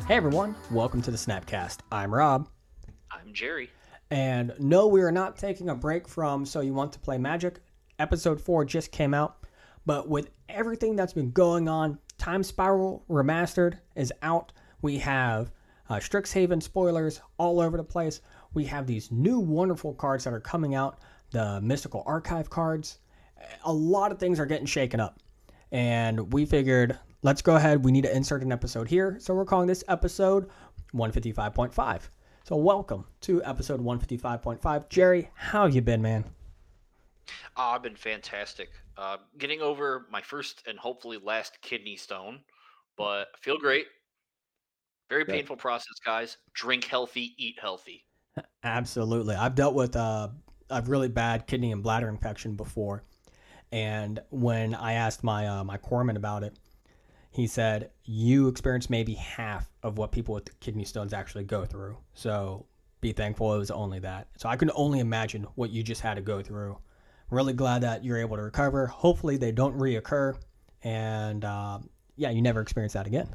Hey everyone, welcome to the Snapcast. I'm Rob, I'm Jerry. and no, we are not taking a break from So You Want to Play Magic. Episode 4 just came out, but with everything that's been going on, Time Spiral Remastered is out. We have Strixhaven spoilers all over the place. We have these new wonderful cards that are coming out, the Mystical Archive cards. A lot of things are getting shaken up. And we figured, let's go ahead. We need to insert an episode here. So we're calling this episode 155.5. So welcome to episode 155.5. Jerry, how you been, man? I've been fantastic. Getting over my first and hopefully last kidney stone, but I feel great. Very Good. painful process, guys. Drink healthy, eat healthy. Absolutely. I've dealt with a really bad kidney and bladder infection before. And when I asked my corpsman about it, he said, you experience maybe half of what people with kidney stones actually go through. So be thankful it was only that. So I can only imagine what you just had to go through. Really glad that you're able to recover. Hopefully they don't reoccur. And yeah, you never experience that again.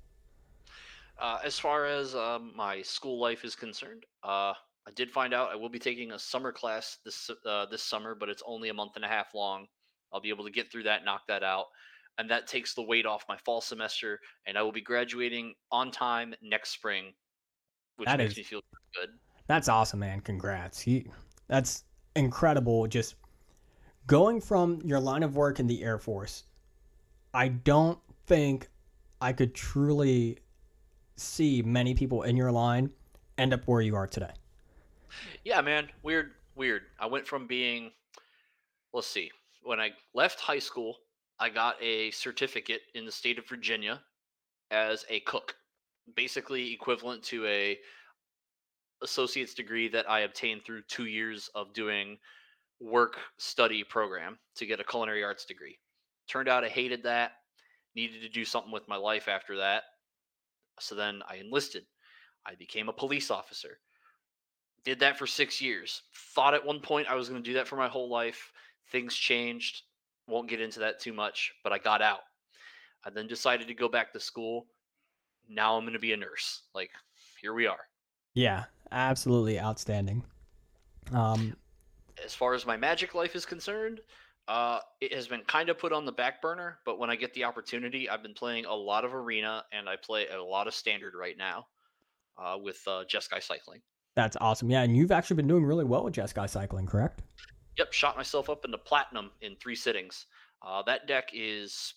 As far as my school life is concerned, I did find out I will be taking a summer class this summer, but it's only a month and a half long. I'll be able to get through that, knock that out, and that takes the weight off my fall semester, and I will be graduating on time next spring, which That makes is me feel good. that's awesome, man. Congrats. That's incredible. Just going from your line of work in the Air Force, I don't think I could truly see many people in your line end up where you are today. Yeah, man. Weird, weird. I went from being, let's see, when I left high school, I got a certificate in the state of Virginia as a cook, basically equivalent to a associate's degree that I obtained through 2 years of doing work study program to get a culinary arts degree. Turned out I hated that, needed to do something with my life after that. So then I enlisted. I became a police officer. Did that for 6 years. Thought at one point I was going to do that for my whole life. Things changed. Won't get into that too much, but I got out. I then decided to go back to school. Now I'm going to be a nurse. Like, here we are. Yeah, absolutely outstanding. Um, As far as my magic life is concerned, it has been kind of put on the back burner, but when I get the opportunity, I've been playing a lot of arena and I play a lot of standard right now with Jeskai Cycling. that's awesome. Yeah, and you've actually been doing really well with Jeskai Cycling, correct? Yep, shot myself up into platinum in 3 sittings. That deck is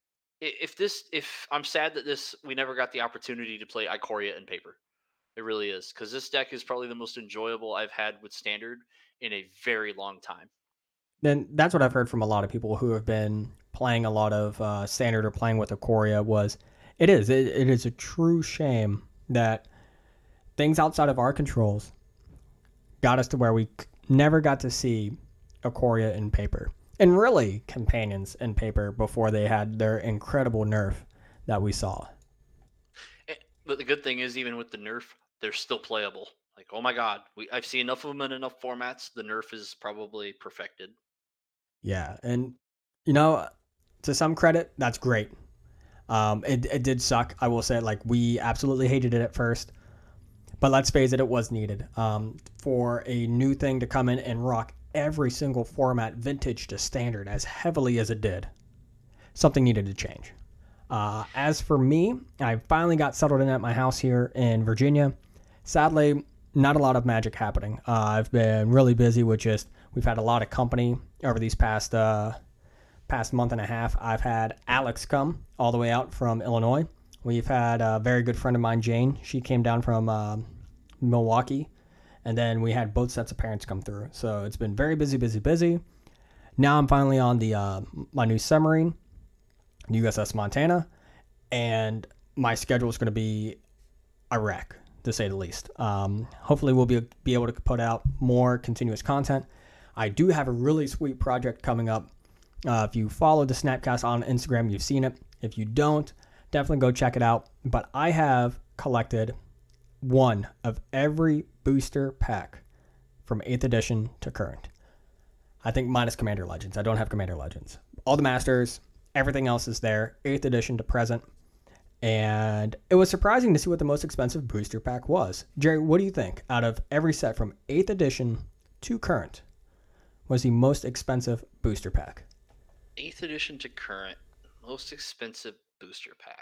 if I'm sad that this we never got the opportunity to play Ikoria in paper. It really is because this deck is probably the most enjoyable I've had with standard in a very long time. Then that's what I've heard from a lot of people who have been playing a lot of standard or playing with Ikoria was it is a true shame that things outside of our controls got us to where we never got to see Ikoria in paper. And really, companions in paper before they had their incredible nerf that we saw. But the good thing is, even with the nerf, they're still playable. Like, oh my god, I've seen enough of them in enough formats. The nerf is probably perfected. Yeah, and you know, to some credit, that's great. It did suck. I will say, like we absolutely hated it at first, but let's face it, it was needed. For a new thing to come in and rock every single format, vintage to standard, as heavily as it did, something needed to change. As for me, I finally got settled in at my house here in Virginia. Sadly, not a lot of magic happening. I've been really busy with just we've had a lot of company over these past month and a half. I've had Alex come all the way out from Illinois. We've had a very good friend of mine, Jane. She came down from Milwaukee, and then we had both sets of parents come through. So it's been very busy, busy, busy. Now I'm finally on the my new submarine, USS Montana, and my schedule is going to be a wreck, to say the least. Hopefully, we'll be able to put out more continuous content. I do have a really sweet project coming up. If you follow the Snapcast on Instagram, you've seen it. If you don't, definitely go check it out. But I have collected one of every booster pack from 8th edition to current. I think minus Commander Legends. I don't have Commander Legends. All the Masters, everything else is there, 8th edition to present. And it was surprising to see what the most expensive booster pack was. Jerry, what do you think? Out of every set from 8th edition to current, was the most expensive booster pack? 8th edition to current, most expensive booster pack.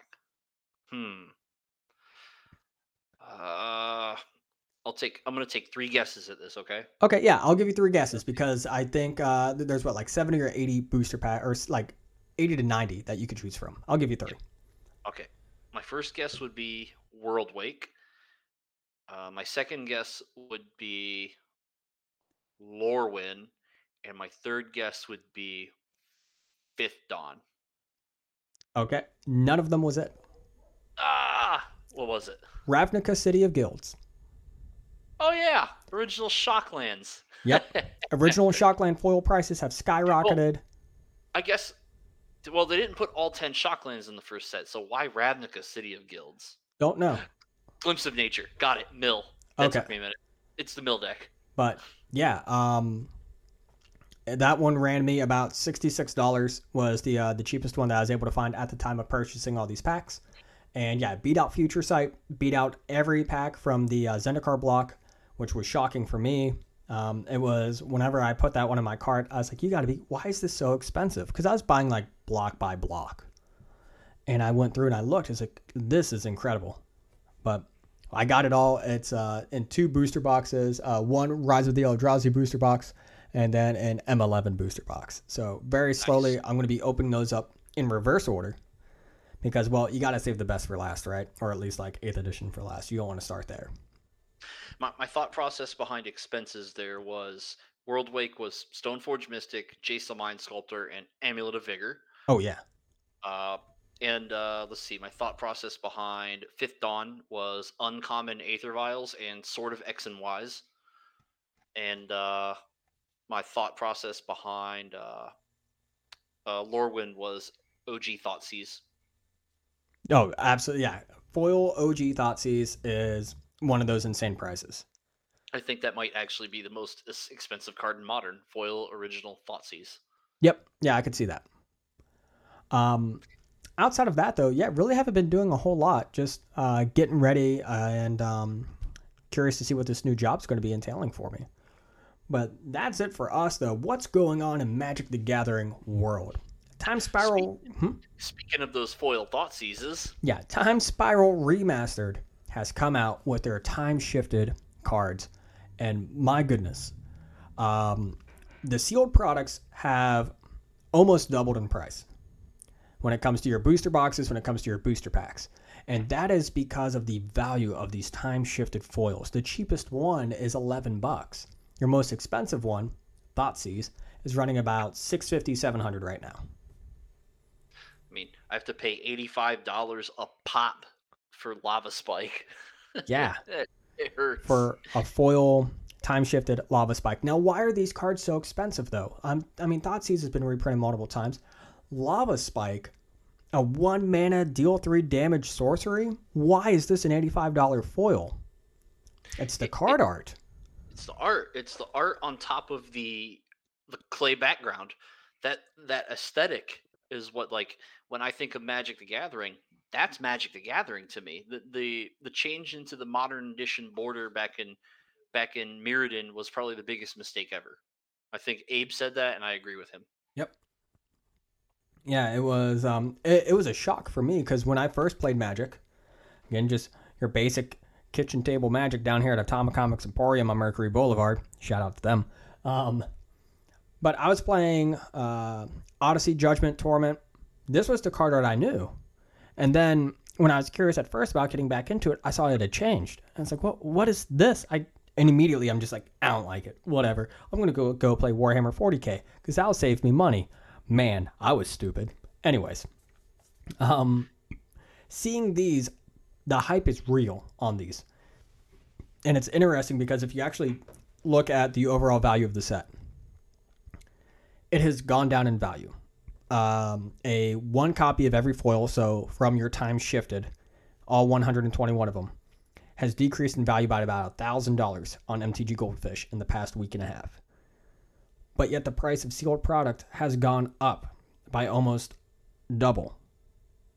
I'm gonna take 3 guesses at this, okay? Okay, yeah, I'll give you 3 guesses because I think there's what, like 70 or 80 booster pack, or like 80 to 90 that you could choose from. I'll give you 3. Okay. My first guess would be World Wake. My second guess would be Lorwyn, and my third guess would be Fifth Dawn. Okay, none of them was it. What was it? Ravnica City of Guilds. Oh yeah, original Shocklands. Yep. Original Shockland foil prices have skyrocketed. Well, I guess. Well, they didn't put all 10 Shocklands in the first set, so why Ravnica City of Guilds? Don't know. Glimpse of Nature. Got it. Mill. That Okay. took me a minute. It's the mill deck. But yeah, that one ran me about $66. Was the cheapest one that I was able to find at the time of purchasing all these packs. And yeah, beat out Future Sight, beat out every pack from the Zendikar block, which was shocking for me. It was, whenever I put that one in my cart, I was like, why is this so expensive? Because I was buying like block by block. And I went through and I looked, it's like, this is incredible. But I got it all. It's in 2 booster boxes, one Rise of the Eldrazi booster box, and then an M11 booster box. So very slowly, nice. I'm going to be opening those up in reverse order. Because, well, you got to save the best for last, right? Or at least like 8th edition for last. You don't want to start there. My thought process behind expenses there was World Wake was Stoneforge Mystic, Jace the Mind Sculptor, and Amulet of Vigor. Oh, yeah. Let's see. My thought process behind Fifth Dawn was Uncommon Aether Vials and Sword of X and Y's. And my thought process behind Lorwyn was OG Thoughtseize. Oh, absolutely, yeah. Foil OG Thoughtseize is one of those insane prices. I think that might actually be the most expensive card in Modern. Foil original Thoughtseize. Yep. Yeah, I could see that. Outside of that, though, yeah, really haven't been doing a whole lot. Just getting ready and curious to see what this new job's going to be entailing for me. But that's it for us, though. What's going on in Magic the Gathering world? Time Spiral. Speaking of those foil Thoughtseizes. Yeah, Time Spiral Remastered has come out with their time-shifted cards. And my goodness, the sealed products have almost doubled in price when it comes to your booster boxes, when it comes to your booster packs. And that is because of the value of these time-shifted foils. The cheapest one is $11. Your most expensive one, Thoughtseize, is running about $650, $700 right now. I mean, I have to pay $85 a pop for Lava Spike. Yeah. It hurts. For a foil time-shifted Lava Spike. Now, why are these cards so expensive, though? I mean, Thoughtseize has been reprinted multiple times. Lava Spike, a 1 mana deal 3 damage sorcery? Why is this an $85 foil? It's the card art. It's the art. It's the art on top of the clay background. That aesthetic is what, like, when I think of Magic the Gathering, that's Magic the Gathering to me. The change into the Modern Edition border back in Mirrodin was probably the biggest mistake ever. I think Abe said that, and I agree with him. Yep. Yeah, it was it was a shock for me because when I first played Magic, again, just your basic kitchen table Magic down here at Atomic Comics Emporium on Mercury Boulevard. Shout out to them. But I was playing Odyssey, Judgment, Torment. This was the card art I knew. And then when I was curious at first about getting back into it, I saw it had changed. And it's like, what is this? And immediately I'm just like, I don't like it. Whatever. I'm going to go play Warhammer 40K because that'll save me money. Man, I was stupid. Anyways, seeing these, the hype is real on these. And it's interesting because if you actually look at the overall value of the set, it has gone down in value. A 1 copy of every foil, so from your time shifted, all 121 of them, has decreased in value by about $1,000 on MTG Goldfish in the past week and a half. But yet the price of sealed product has gone up by almost double.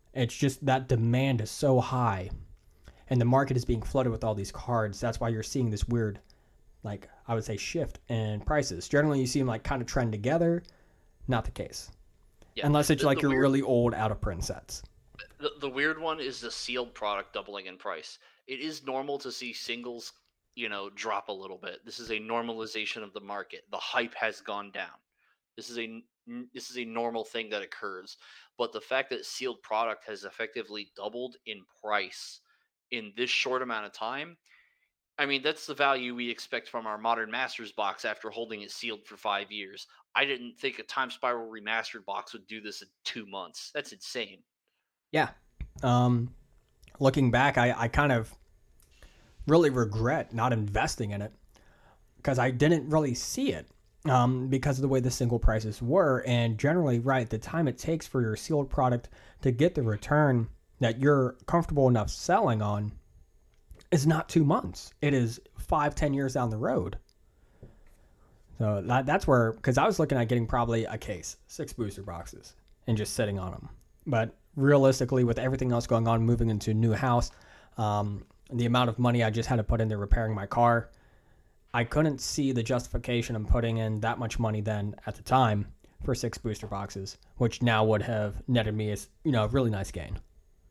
It's just that demand is so high, and the market is being flooded with all these cards. That's why you're seeing this weird, like I would say, shift in prices. Generally, you see them like kind of trend together. Not the case, Yeah. unless it's The, like the your weird really old out of print sets. the weird one is the sealed product doubling in price. It is normal to see singles, drop a little bit. This is a normalization of the market. The hype has gone down. This is a normal thing that occurs. But the fact that sealed product has effectively doubled in price in this short amount of time, I mean, that's the value we expect from our modern Masters box after holding it sealed for 5 years. I didn't think a Time Spiral remastered box would do this in 2 months. That's insane. Yeah. Um, Looking back, I kind of really regret not investing in it because I didn't really see it because of the way the single prices were. And generally, right, the time it takes for your sealed product to get the return that you're comfortable enough selling on is not 2 months. It is 5, 10 years down the road. So that's where, because I was looking at getting probably a case, 6 booster boxes, and just sitting on them. But realistically, with everything else going on, moving into a new house, the amount of money I just had to put into repairing my car, I couldn't see the justification in putting in that much money then at the time for 6 booster boxes, which now would have netted me as a really nice gain.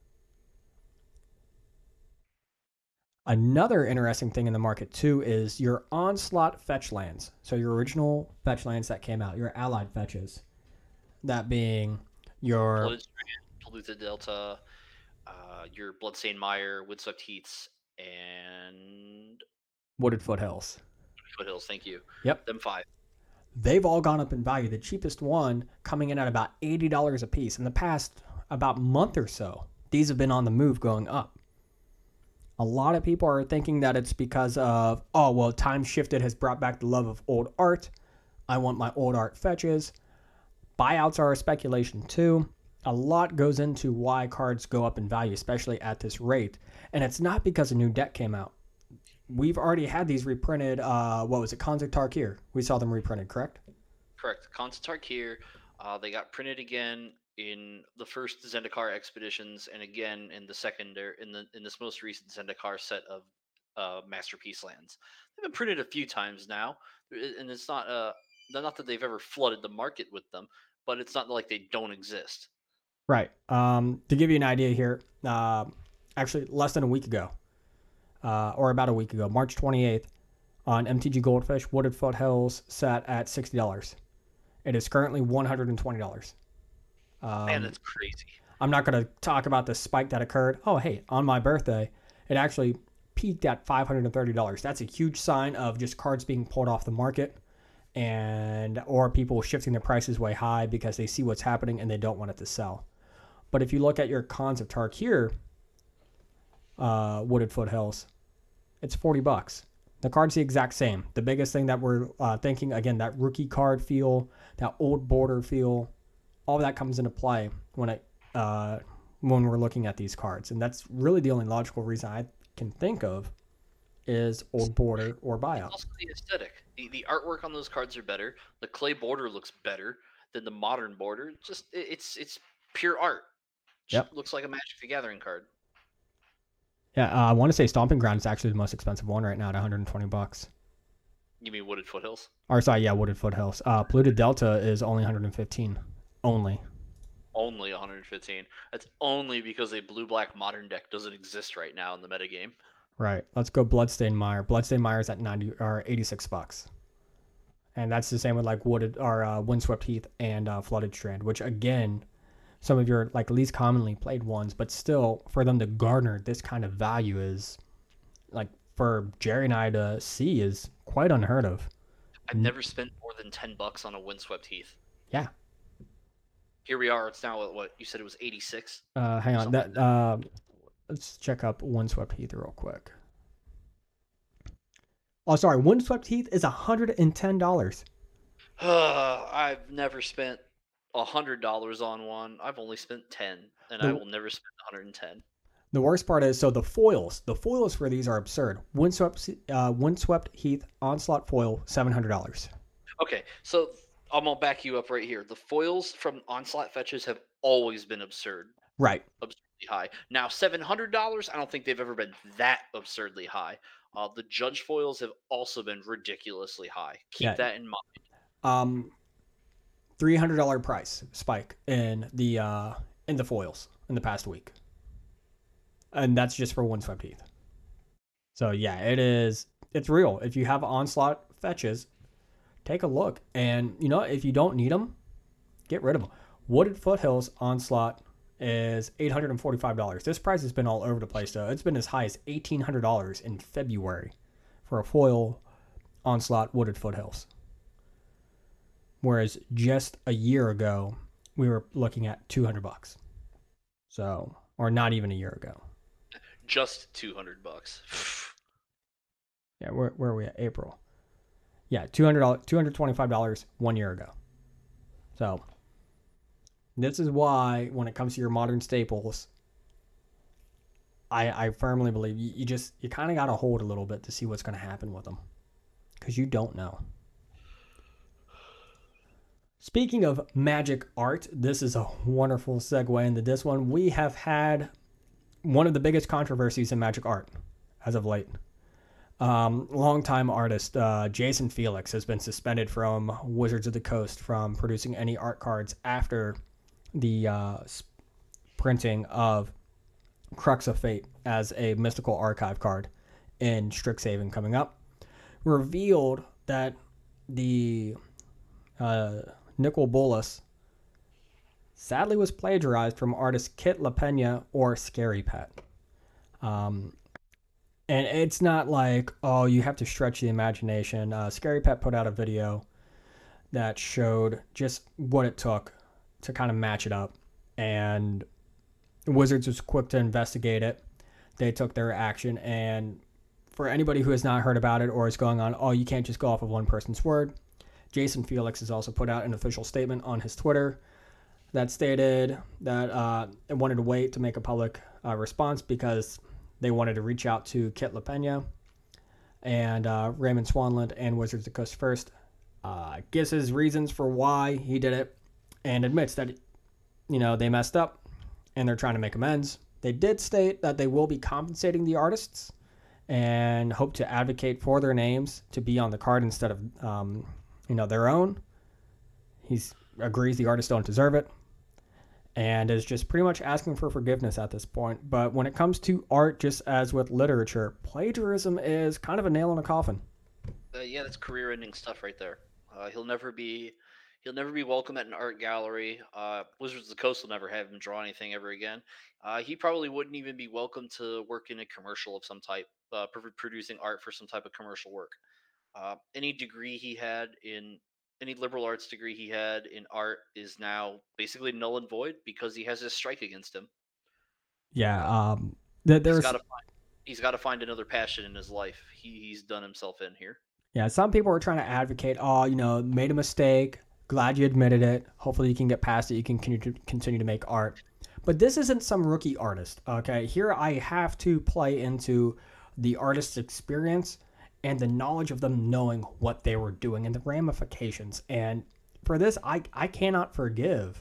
Another interesting thing in the market too is your onslaught fetch lands. So your original fetch lands that came out, your allied fetches, that being your Blooded Strand, Polluted Delta, your Bloodstained Mire, Windswept Heaths, and wooded foothills. Foothills. Thank you. Yep. Them five. They've all gone up in value. The cheapest one coming in at about $80 a piece. In the past about month or so, these have been on the move going up. A lot of people are thinking that it's because of, oh, well, Time Shifted has brought back the love of old art. I want my old art fetches. Buyouts are a speculation too. A lot goes into why cards go up in value, especially at this rate. And it's not because a new deck came out. We've already had these reprinted. What was it? Khans of Tarkir. We saw them reprinted, correct? Correct. Khans of Tarkir. They got printed again in the first Zendikar expeditions, and again in the second, or in this most recent Zendikar set of masterpiece lands. They've been printed a few times now, and it's not that they've ever flooded the market with them, but it's not like they don't exist. Right. To give you an idea here, actually less than a week ago, or about a week ago, March 28th, on MTG Goldfish, Wooded Foothills sat at $60. It is currently $120. Man, that's crazy. I'm not going to talk about the spike that occurred. Oh, hey, on my birthday, it actually peaked at $530. That's a huge sign of just cards being pulled off the market and or people shifting their prices way high because they see what's happening and they don't want it to sell. But if you look at your Khans of Tarkir Wooded Foothills, it's $40. The card's the exact same. The biggest thing that we're thinking, again, that rookie card feel, that old border feel, all that comes into play when we're looking at these cards. And that's really the only logical reason I can think of is old border or buyout. It's also the aesthetic. The artwork on those cards are better. The clay border looks better than the modern border. Just it's pure art. Yep. Looks like a Magic the Gathering card. Yeah, I want to say Stomping Ground is actually the most expensive one right now at $120. You mean Wooded Foothills? Or sorry, yeah, Wooded Foothills. Polluted Delta is only 115. Only. Only 115. That's only because a blue-black modern deck doesn't exist right now in the metagame. Right. Let's go Bloodstained Mire. Bloodstained Mire is at $86. And that's the same with like Wooded or Windswept Heath and Flooded Strand, which again, some of your like least commonly played ones, but still for them to garner this kind of value is like for Jerry and I to see is quite unheard of. I've never spent more than $10 on a Windswept Heath. Yeah. Here we are. It's now what you said it was 86. Hang on. Let's check up Windswept Heath real quick. Oh, sorry. Windswept Heath is $110. I've never spent $100 on one. I've only spent 10, and I will never spend 110. The worst part is, so the foils for these are absurd. Windswept Heath Onslaught foil, $700. Okay, so I'm gonna back you up right here. The foils from Onslaught fetches have always been absurd. Right. absurdly high. Now $700, I don't think they've ever been that absurdly high. The judge foils have also been ridiculously high. Keep Yeah. that in mind. Um, $300 price spike in the foils in the past week, and that's just for one swept heath. So yeah, it is. It's real. If you have onslaught fetches, take a look, and if you don't need them, get rid of them. Wooded Foothills onslaught is $845. This price has been all over the place though. It's been as high as $1,800 in February for a foil onslaught Wooded Foothills. Whereas just a year ago, we were looking at $200. So, or not even a year ago. Just $200. Yeah, where are we at? April. Yeah, $225 1 year ago. So, this is why when it comes to your modern staples, I firmly believe you kind of got to hold a little bit to see what's going to happen with them, because you don't know. Speaking of magic art, this is a wonderful segue into this one. We have had one of the biggest controversies in magic art as of late. Longtime artist Jason Felix has been suspended from Wizards of the Coast from producing any art cards after the printing of Crux of Fate as a mystical archive card in Strixhaven coming up. Revealed that the Nicol Bolas sadly was plagiarized from artist Kit LaPena or Scary Pet. And it's not like, oh, you have to stretch the imagination. Scary Pet put out a video that showed just what it took to kind of match it up. And Wizards was quick to investigate it. They took their action. And for anybody who has not heard about it or is going on, oh, you can't just go off of one person's word, Jason Felix has also put out an official statement on his Twitter that stated that it wanted to wait to make a public response because they wanted to reach out to Kit LaPena and Raymond Swanland and Wizards of the Coast first. Gives his reasons for why he did it and admits that they messed up and they're trying to make amends. They did state that they will be compensating the artists and hope to advocate for their names to be on the card instead of their own. He agrees the artists don't deserve it and is just pretty much asking for forgiveness at this point. But when it comes to art, just as with literature, plagiarism is kind of a nail in a coffin. Yeah, that's career-ending stuff right there. He'll never be welcome at an art gallery. Wizards of the Coast will never have him draw anything ever again. He probably wouldn't even be welcome to work in a commercial of some type, producing art for some type of commercial work. Any degree he had in any liberal arts degree he had in art is now basically null and void because he has this strike against him. Yeah, He's there's got to find another passion in his life. He's done himself in here. yeah. Some people are trying to advocate. Oh, made a mistake. Glad you admitted it. Hopefully, you can get past it. You can continue to make art. But this isn't some rookie artist. Okay, here I have to play into the artist's experience and the knowledge of them knowing what they were doing and the ramifications. And for this, I cannot forgive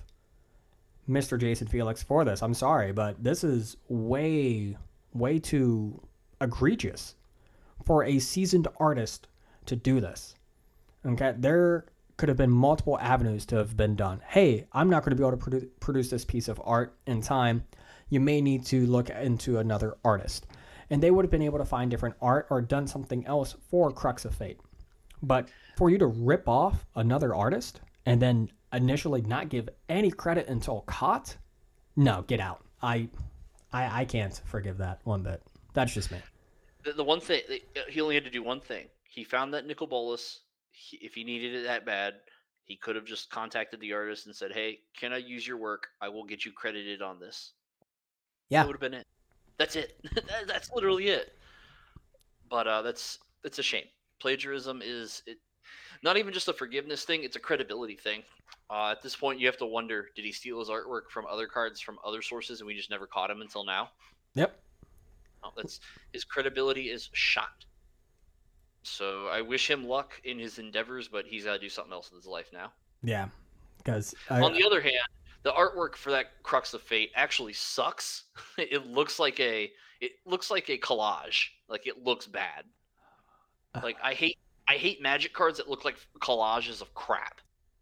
Mr. Jason Felix for this. I'm sorry, but this is way too egregious for a seasoned artist to do this. Okay, there could have been multiple avenues to have been done. Hey, I'm not going to be able to produce this piece of art in time. You may need to look into another artist. And they would have been able to find different art or done something else for Crux of Fate. But for you to rip off another artist and then initially not give any credit until caught, no, get out. I can't forgive that one bit. That's just me. The one thing he only had to do one thing. He found that Nicol Bolas. If he needed it that bad, he could have just contacted the artist and said, "Hey, can I use your work? I will get you credited on this." Yeah. That would have been it. That's it. That's literally it. But that's a shame. Plagiarism is not even just a forgiveness thing; it's a credibility thing. At this point, you have to wonder: did he steal his artwork from other cards from other sources, and we just never caught him until now? Yep. That's his credibility is shot. So I wish him luck in his endeavors, but he's got to do something else with his life now. Yeah. Because On the other hand, The artwork for that Crux of Fate actually sucks. It looks like a collage. Like it looks bad. Like I hate Magic cards that look like collages of crap.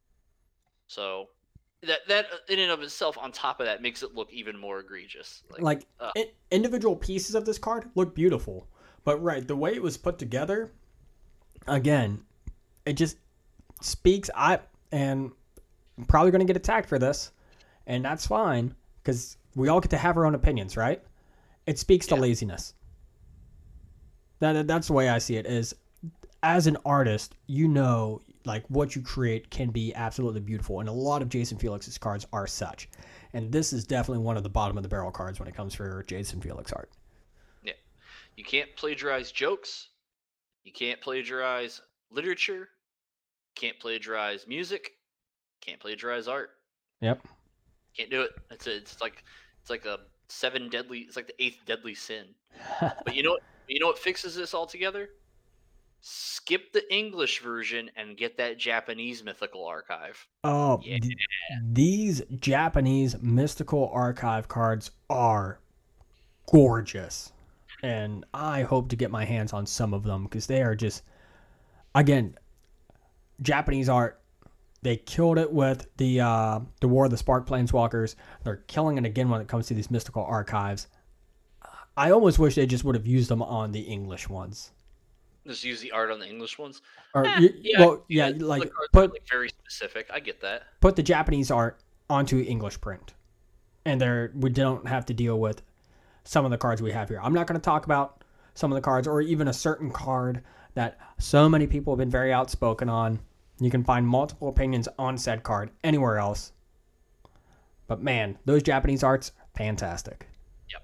So that in and of itself, on top of that, makes it look even more egregious. Like individual pieces of this card look beautiful, but right, the way it was put together, again, it just speaks. And I'm probably going to get attacked for this, and that's fine because we all get to have our own opinions, right? It speaks to yeah. laziness. That's the way I see it. Is as an artist, you know, like what you create can be absolutely beautiful, and a lot of Jason Felix's cards are such. And this is definitely one of the bottom of the barrel cards when it comes for Jason Felix art. Yeah. You can't plagiarize jokes. You can't plagiarize literature. Can't plagiarize music. Can't plagiarize art. Yep. Can't do it. It's like a seven deadly. It's like the eighth deadly sin. But you know what fixes this altogether? Skip the English version and get that Japanese mythical archive. Oh, Yeah. these Japanese mystical archive cards are gorgeous. And I hope to get my hands on some of them because they are just, again, Japanese art. They killed it with the War of the Spark Planeswalkers. They're killing it again when it comes to these mystical archives. I almost wish they just would have used them on the English ones. Just use the art on the English ones. Or Yeah, well, yeah, the like cards are put like very specific. I get that. put the Japanese art onto English print, and there we don't have to deal with some of the cards we have here. I'm not going to talk about some of the cards, or even a certain card that so many people have been very outspoken on. You can find multiple opinions on said card anywhere else. But man, those Japanese arts, fantastic. Yep.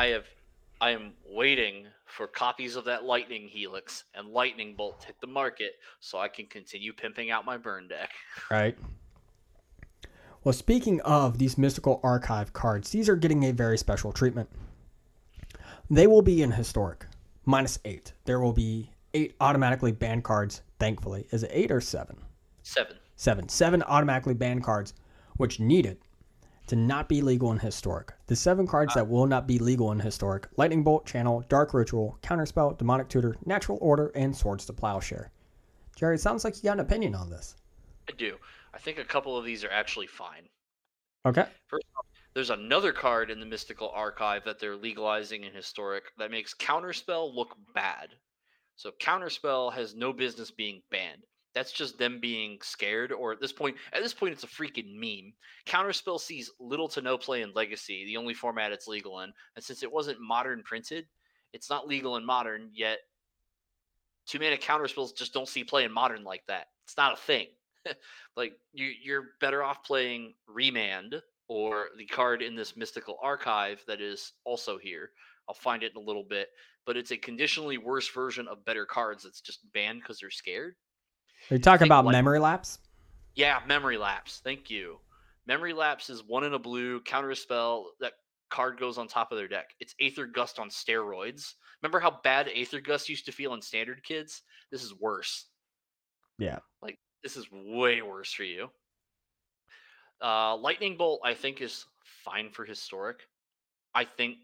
I am waiting for copies of that Lightning Helix and Lightning Bolt to hit the market so I can continue pimping out my burn deck. Right. Well, speaking of these mystical archive cards, these are getting a very special treatment. They will be in historic, -8. There will be 8 automatically banned cards, thankfully. Is it 8 or 7? 7. 7. 7 automatically banned cards, which needed to not be legal in historic. The 7 cards that will not be legal in historic: Lightning Bolt, Channel, Dark Ritual, Counterspell, Demonic Tutor, Natural Order, and Swords to Plowshare. Jerry, it sounds like you got an opinion on this. I do. I think a couple of these are actually fine. Okay. First off, there's another card in the Mystical Archive that they're legalizing in historic that makes Counterspell look bad. So Counterspell has no business being banned. That's just them being scared, or at this point, it's a freaking meme. Counterspell sees little to no play in Legacy, the only format it's legal in, and since it wasn't Modern printed, it's not legal in Modern yet. 2-mana Counterspells just don't see play in Modern like that. It's not a thing. Like you're better off playing Remand or the card in this Mystical Archive that is also here. I'll find it in a little bit, but it's a conditionally worse version of better cards that's just banned because they're scared. Are you talking about like, Memory Lapse? Yeah, Memory Lapse. Thank you. Memory Lapse is 1 in a blue, counter a spell, that card goes on top of their deck. It's Aether Gust on steroids. Remember how bad Aether Gust used to feel in Standard, kids? This is worse. Yeah. Like, this is way worse for you. Lightning Bolt, I think, is fine for historic. I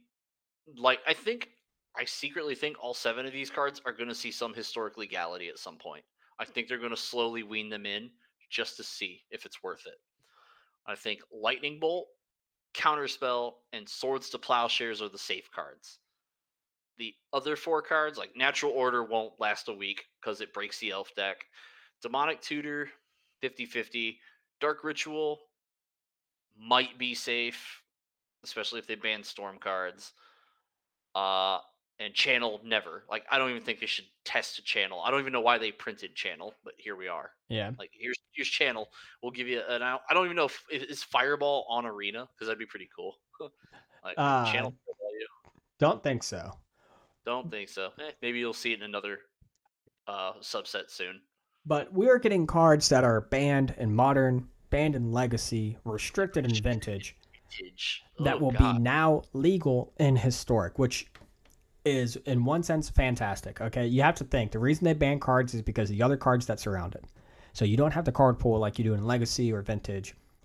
secretly think all 7 of these cards are going to see some historic legality at some point. I think they're going to slowly wean them in just to see if it's worth it. I think Lightning Bolt, Counterspell, and Swords to Plowshares are the safe cards. The other 4 cards, like Natural Order, won't last a week because it breaks the elf deck. Demonic Tutor, 50-50. Dark Ritual might be safe, especially if they ban Storm cards. And Channel, never. Like, I don't even think they should test a Channel. I don't even know why they printed Channel, but here we are. Yeah. Like, here's Channel. We'll give you an out. I don't even know if is Fireball on Arena, because that'd be pretty cool. Like, Channel. Don't think so. Don't think so. Maybe you'll see it in another subset soon. But we're getting cards that are banned in Modern, banned in Legacy, restricted in Vintage, that will be now legal in Historic, which is, in one sense, fantastic. Okay, you have to think the reason they ban cards is because of the other cards that surround it. So you don't have the card pool like you do in Legacy or Vintage,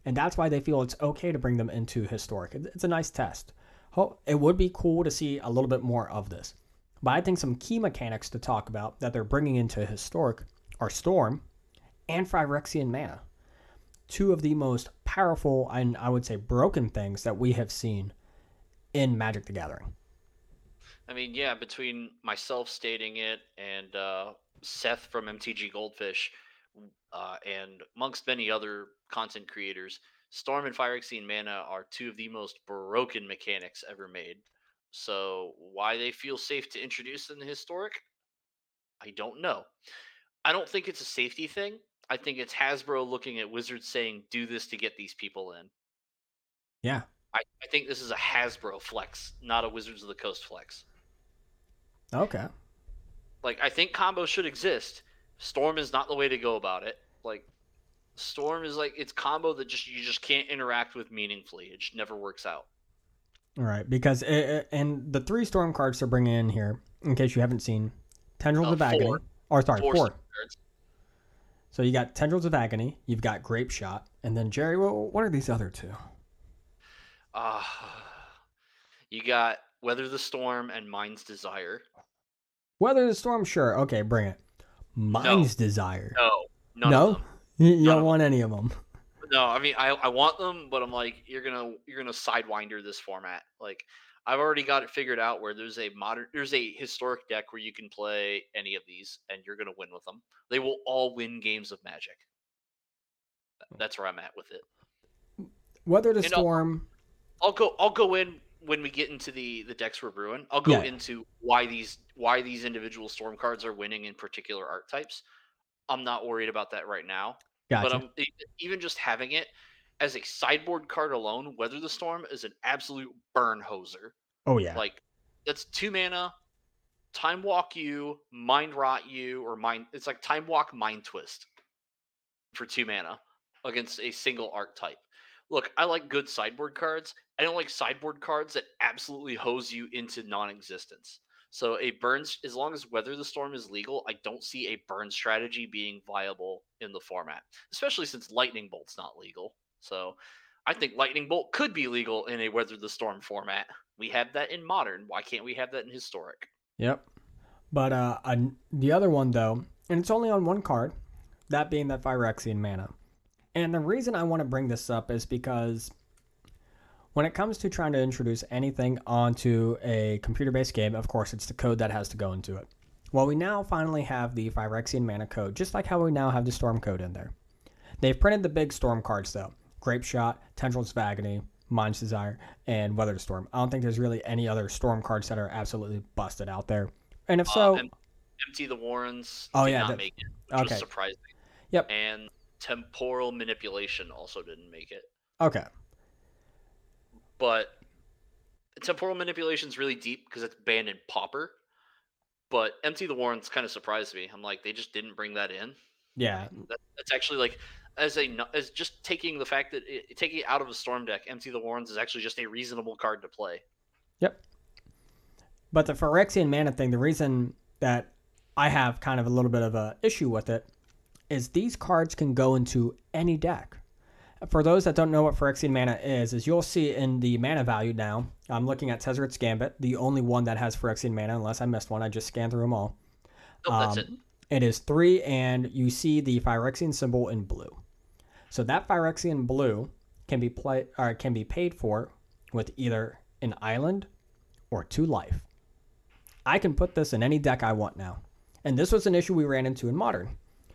And that's why they feel it's okay to bring them into historic. It's a nice test. It would be cool to see a little bit more of this. But I think some key mechanics to talk about that they're bringing into historic are Storm and Phyrexian Mana. Two of the most powerful and I would say broken things that we have seen in Magic the Gathering. I mean, yeah, between myself stating it and Seth from MTG Goldfish, and amongst many other content creators, Storm and Phyrexian Mana are two of the most broken mechanics ever made. So why they feel safe to introduce in the historic, I don't know. I don't think it's a safety thing. I think it's Hasbro looking at Wizards saying, "Do this to get these people in." Yeah. I think this is a Hasbro flex, not a Wizards of the Coast flex. Okay. Like, I think combos should exist. Storm is not the way to go about it. Like, Storm is like it's combo that you just can't interact with meaningfully. It just never works out. All right, because and the 3 Storm cards they're bringing in here, in case you haven't seen, Tendrils of Agony. Four, Or sorry, four 4. cards. So you got Tendrils of Agony, you've got Grape Shot, and then Jerry, what are these other 2? You got Weather the Storm and Mind's Desire. Weather the Storm, sure. Okay, bring it. Mind's Desire. No, none No? of them. You don't want any of them. No, I mean I want them, but I'm like you're gonna sidewinder this format. Like I've already got it figured out where there's a historic deck where you can play any of these and you're gonna win with them. They will all win games of Magic. That's where I'm at with it. Weather the And Storm. I'll go in when we get into the decks we're brewing. I'll go into why these individual Storm cards are winning in particular archetypes. I'm not worried about that right now. Gotcha. But even just having it as a sideboard card alone, Weather the Storm is an absolute burn hoser. Oh, yeah. Like, that's 2 mana, Time Walk you, Mind Rot you, or Mind. It's like Time Walk, Mind Twist for 2 mana against a single archetype. Look, I like good sideboard cards. I don't like sideboard cards that absolutely hose you into non-existence. So a burns, as long as Weather the Storm is legal, I don't see a burn strategy being viable in the format, especially since Lightning Bolt's not legal. So I think Lightning Bolt could be legal in a Weather the Storm format. We have that in Modern. Why can't we have that in Historic? Yep. But the other one, though, and it's only on 1 card, that being that Phyrexian Mana. And the reason I want to bring this up is because when it comes to trying to introduce anything onto a computer-based game, of course, it's the code that has to go into it. Well, we now finally have the Phyrexian Mana code, just like how we now have the Storm code in there. They've printed the big Storm cards, though. Grape Shot, Tendrils of Agony, Mind's Desire, and Weather the Storm. I don't think there's really any other Storm cards that are absolutely busted out there. And if so... Empty the Warrens did not make it, which was surprising. Yep. And Temporal Manipulation also didn't make it. Okay. But Temporal Manipulation is really deep because it's banned in Pauper. But Empty the Warrens kind of surprised me. I'm like, they just didn't bring that in. Yeah. That's actually like as just taking the fact that taking it out of a Storm deck, Empty the Warrens is actually just a reasonable card to play. Yep. But the Phyrexian Mana thing, the reason that I have kind of a little bit of a issue with it is these cards can go into any deck. For those that don't know what Phyrexian Mana is you'll see in the mana value now, I'm looking at Tezzeret's Gambit, the only one that has Phyrexian Mana, unless I missed one. I just scanned through them all. Nope, that's it. It is 3, and you see the Phyrexian symbol in blue. So that Phyrexian blue can be paid for with either an island or 2 life. I can put this in any deck I want now. And this was an issue we ran into in Modern.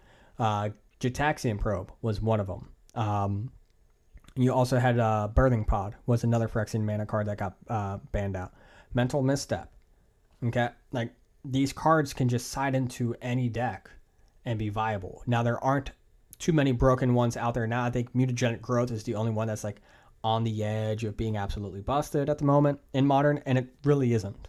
Gitaxian Probe was one of them. You also had Birthing Pod was another Phyrexian Mana card that got banned out. Mental Misstep. Okay? Like, these cards can just side into any deck and be viable. Now, there aren't too many broken ones out there now. I think Mutagenic Growth is the only one that's like on the edge of being absolutely busted at the moment in Modern, and it really isn't.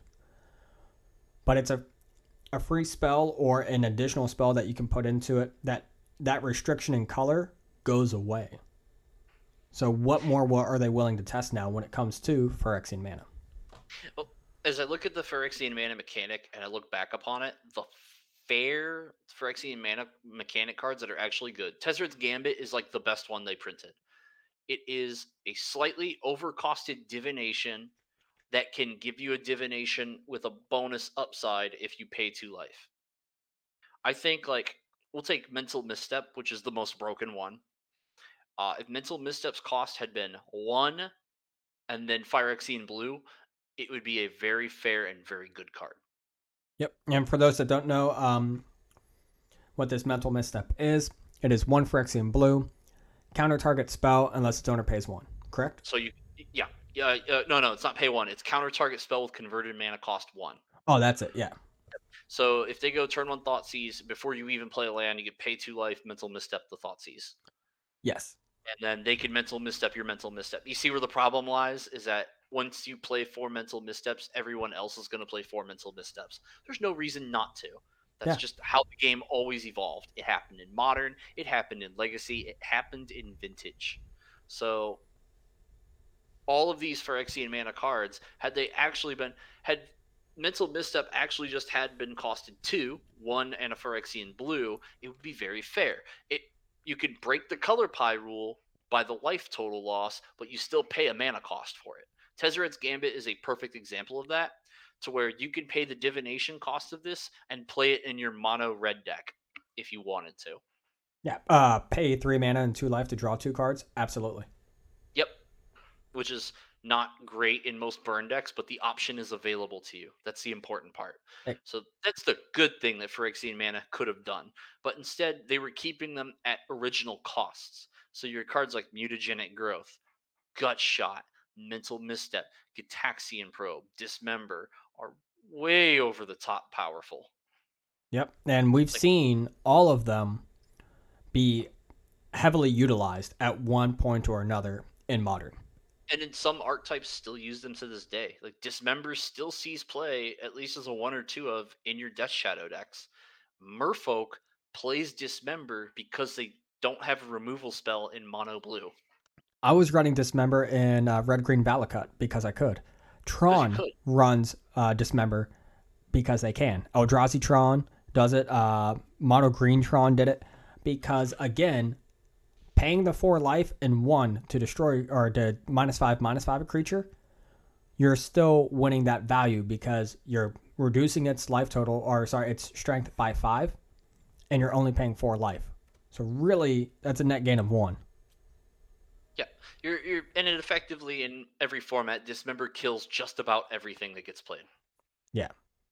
But it's a free spell or an additional spell that you can put into it that restriction in color goes away. So what more are they willing to test now when it comes to Phyrexian Mana? Well, as I look at the Phyrexian Mana mechanic and I look back upon it, the fair Phyrexian Mana mechanic cards that are actually good. Tezzeret's Gambit is like the best one they printed. It is a slightly overcosted divination that can give you a divination with a bonus upside if you pay 2 life. I think like we'll take mental misstep, which is the most broken one. If mental misstep's cost had been 1 and then Phyrexian blue, it would be a very fair and very good card. Yep. And for those that don't know what this mental misstep is, it is 1 Phyrexian blue, counter target spell unless its owner pays 1. Correct? So yeah, yeah, no, it's not pay 1. It's counter target spell with converted mana cost 1. Oh, that's it. Yeah. So if they go turn 1 Thoughtseize, before you even play a land, you get pay 2 life, mental misstep the Thoughtseize. Yes. And then they can mental misstep your mental misstep. You see where the problem lies? Is that once you play 4 mental missteps, everyone else is going to play 4 mental missteps. There's no reason not to. That's Yeah. just how the game always evolved. It happened in Modern, it happened in Legacy, it happened in Vintage. So all of these Phyrexian mana cards, had mental misstep actually just had been costed 2, 1 and a Phyrexian blue, it would be very fair. You could break the color pie rule by the life total loss, but you still pay a mana cost for it. Tezzeret's Gambit is a perfect example of that, to where you can pay the divination cost of this and play it in your mono red deck if you wanted to. Yeah. Pay 3 mana and 2 life to draw 2 cards. Absolutely. Yep. Which is not great in most burn decks, but the option is available to you. That's the important part. Hey, So that's the good thing that Phyrexian Mana could have done. But instead, they were keeping them at original costs. So your cards like Mutagenic Growth, Gut Shot, Mental Misstep, Gitaxian Probe, Dismember are way over the top powerful. Yep. And we've seen all of them be heavily utilized at one point or another in Modern. And in some archetypes still use them to this day. Like Dismember still sees play, at least as a 1 or 2 of in your Death Shadow decks. Merfolk plays Dismember because they don't have a removal spell in mono blue. I was running Dismember in Red Green Valakut because I could. Because you Tron could. runs Dismember because they can. Eldrazi Tron does it. Mono Green Tron did it because, again, paying the 4 life and 1 to destroy or to -5/-5 a creature, you're still winning that value because you're reducing its life total, or sorry, its strength by 5, and you're only paying 4 life. So really, that's a net gain of 1. Yeah, you're and it effectively in every format. Dismember kills just about everything that gets played. Yeah,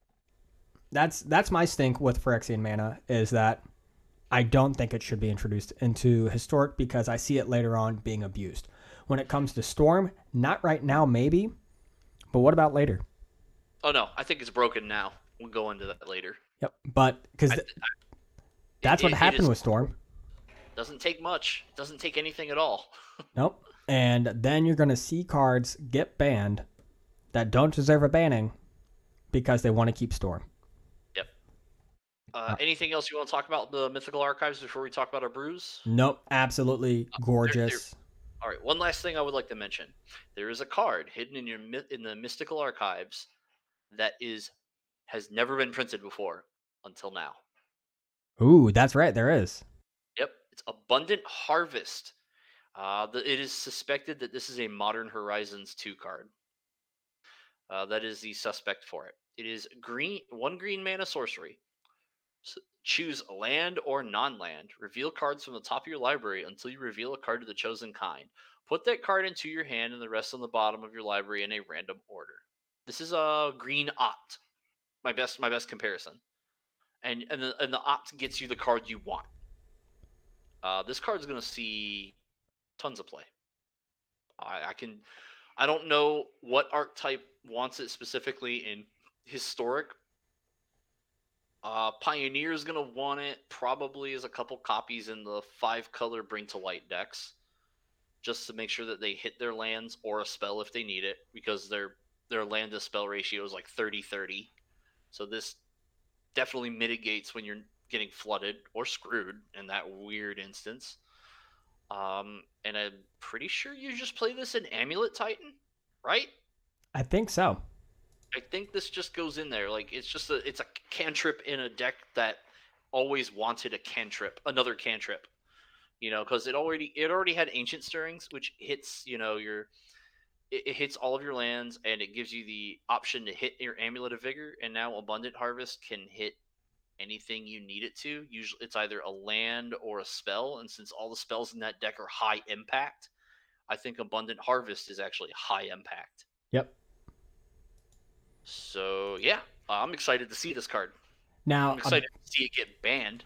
that's my stink with Phyrexian Mana is that I don't think it should be introduced into Historic because I see it later on being abused. When it comes to Storm, not right now, maybe, but what about later? Oh no, I think it's broken now. We'll go into that later. Yep, but because that's what happened is, with Storm. doesn't take much. It doesn't take anything at all. Nope. And then you're going to see cards get banned that don't deserve a banning because they want to keep Storm. Yep. Anything else you want to talk about the Mythical Archives before we talk about our brews? Nope. Absolutely gorgeous. All right. One last thing I would like to mention: there is a card hidden in the Mystical Archives that has never been printed before until now. Ooh, that's right. There is. Yep. It's Abundant Harvest. It is suspected that this is a Modern Horizons 2 card. That is the suspect for it. It is 1 green mana sorcery. Choose land or non-land. Reveal cards from the top of your library until you reveal a card of the chosen kind. Put that card into your hand and the rest on the bottom of your library in a random order. This is a green opt. My best comparison. And the opt gets you the card you want. This card's gonna see tons of play. I don't know what archetype wants it specifically in Historic. Pioneer's gonna want it probably as a couple copies in the 5-color Bring to Light decks, just to make sure that they hit their lands or a spell if they need it, because their land to spell ratio is like 30-30. So this definitely mitigates when you're getting flooded or screwed in that weird instance. And I'm pretty sure you just play this in Amulet Titan, right? I think so. I think this just goes in there. Like it's a cantrip in a deck that always wanted a cantrip, another cantrip. because it already had ancient stirrings, which hits it hits all of your lands, and it gives you the option to hit your Amulet of Vigor. And now Abundant Harvest can hit anything you need it to. Usually, it's either a land or a spell, and since all the spells in that deck are high impact, I think Abundant Harvest is actually high impact. Yep. So yeah, I'm excited to see this card. Now, I'm excited to see it get banned.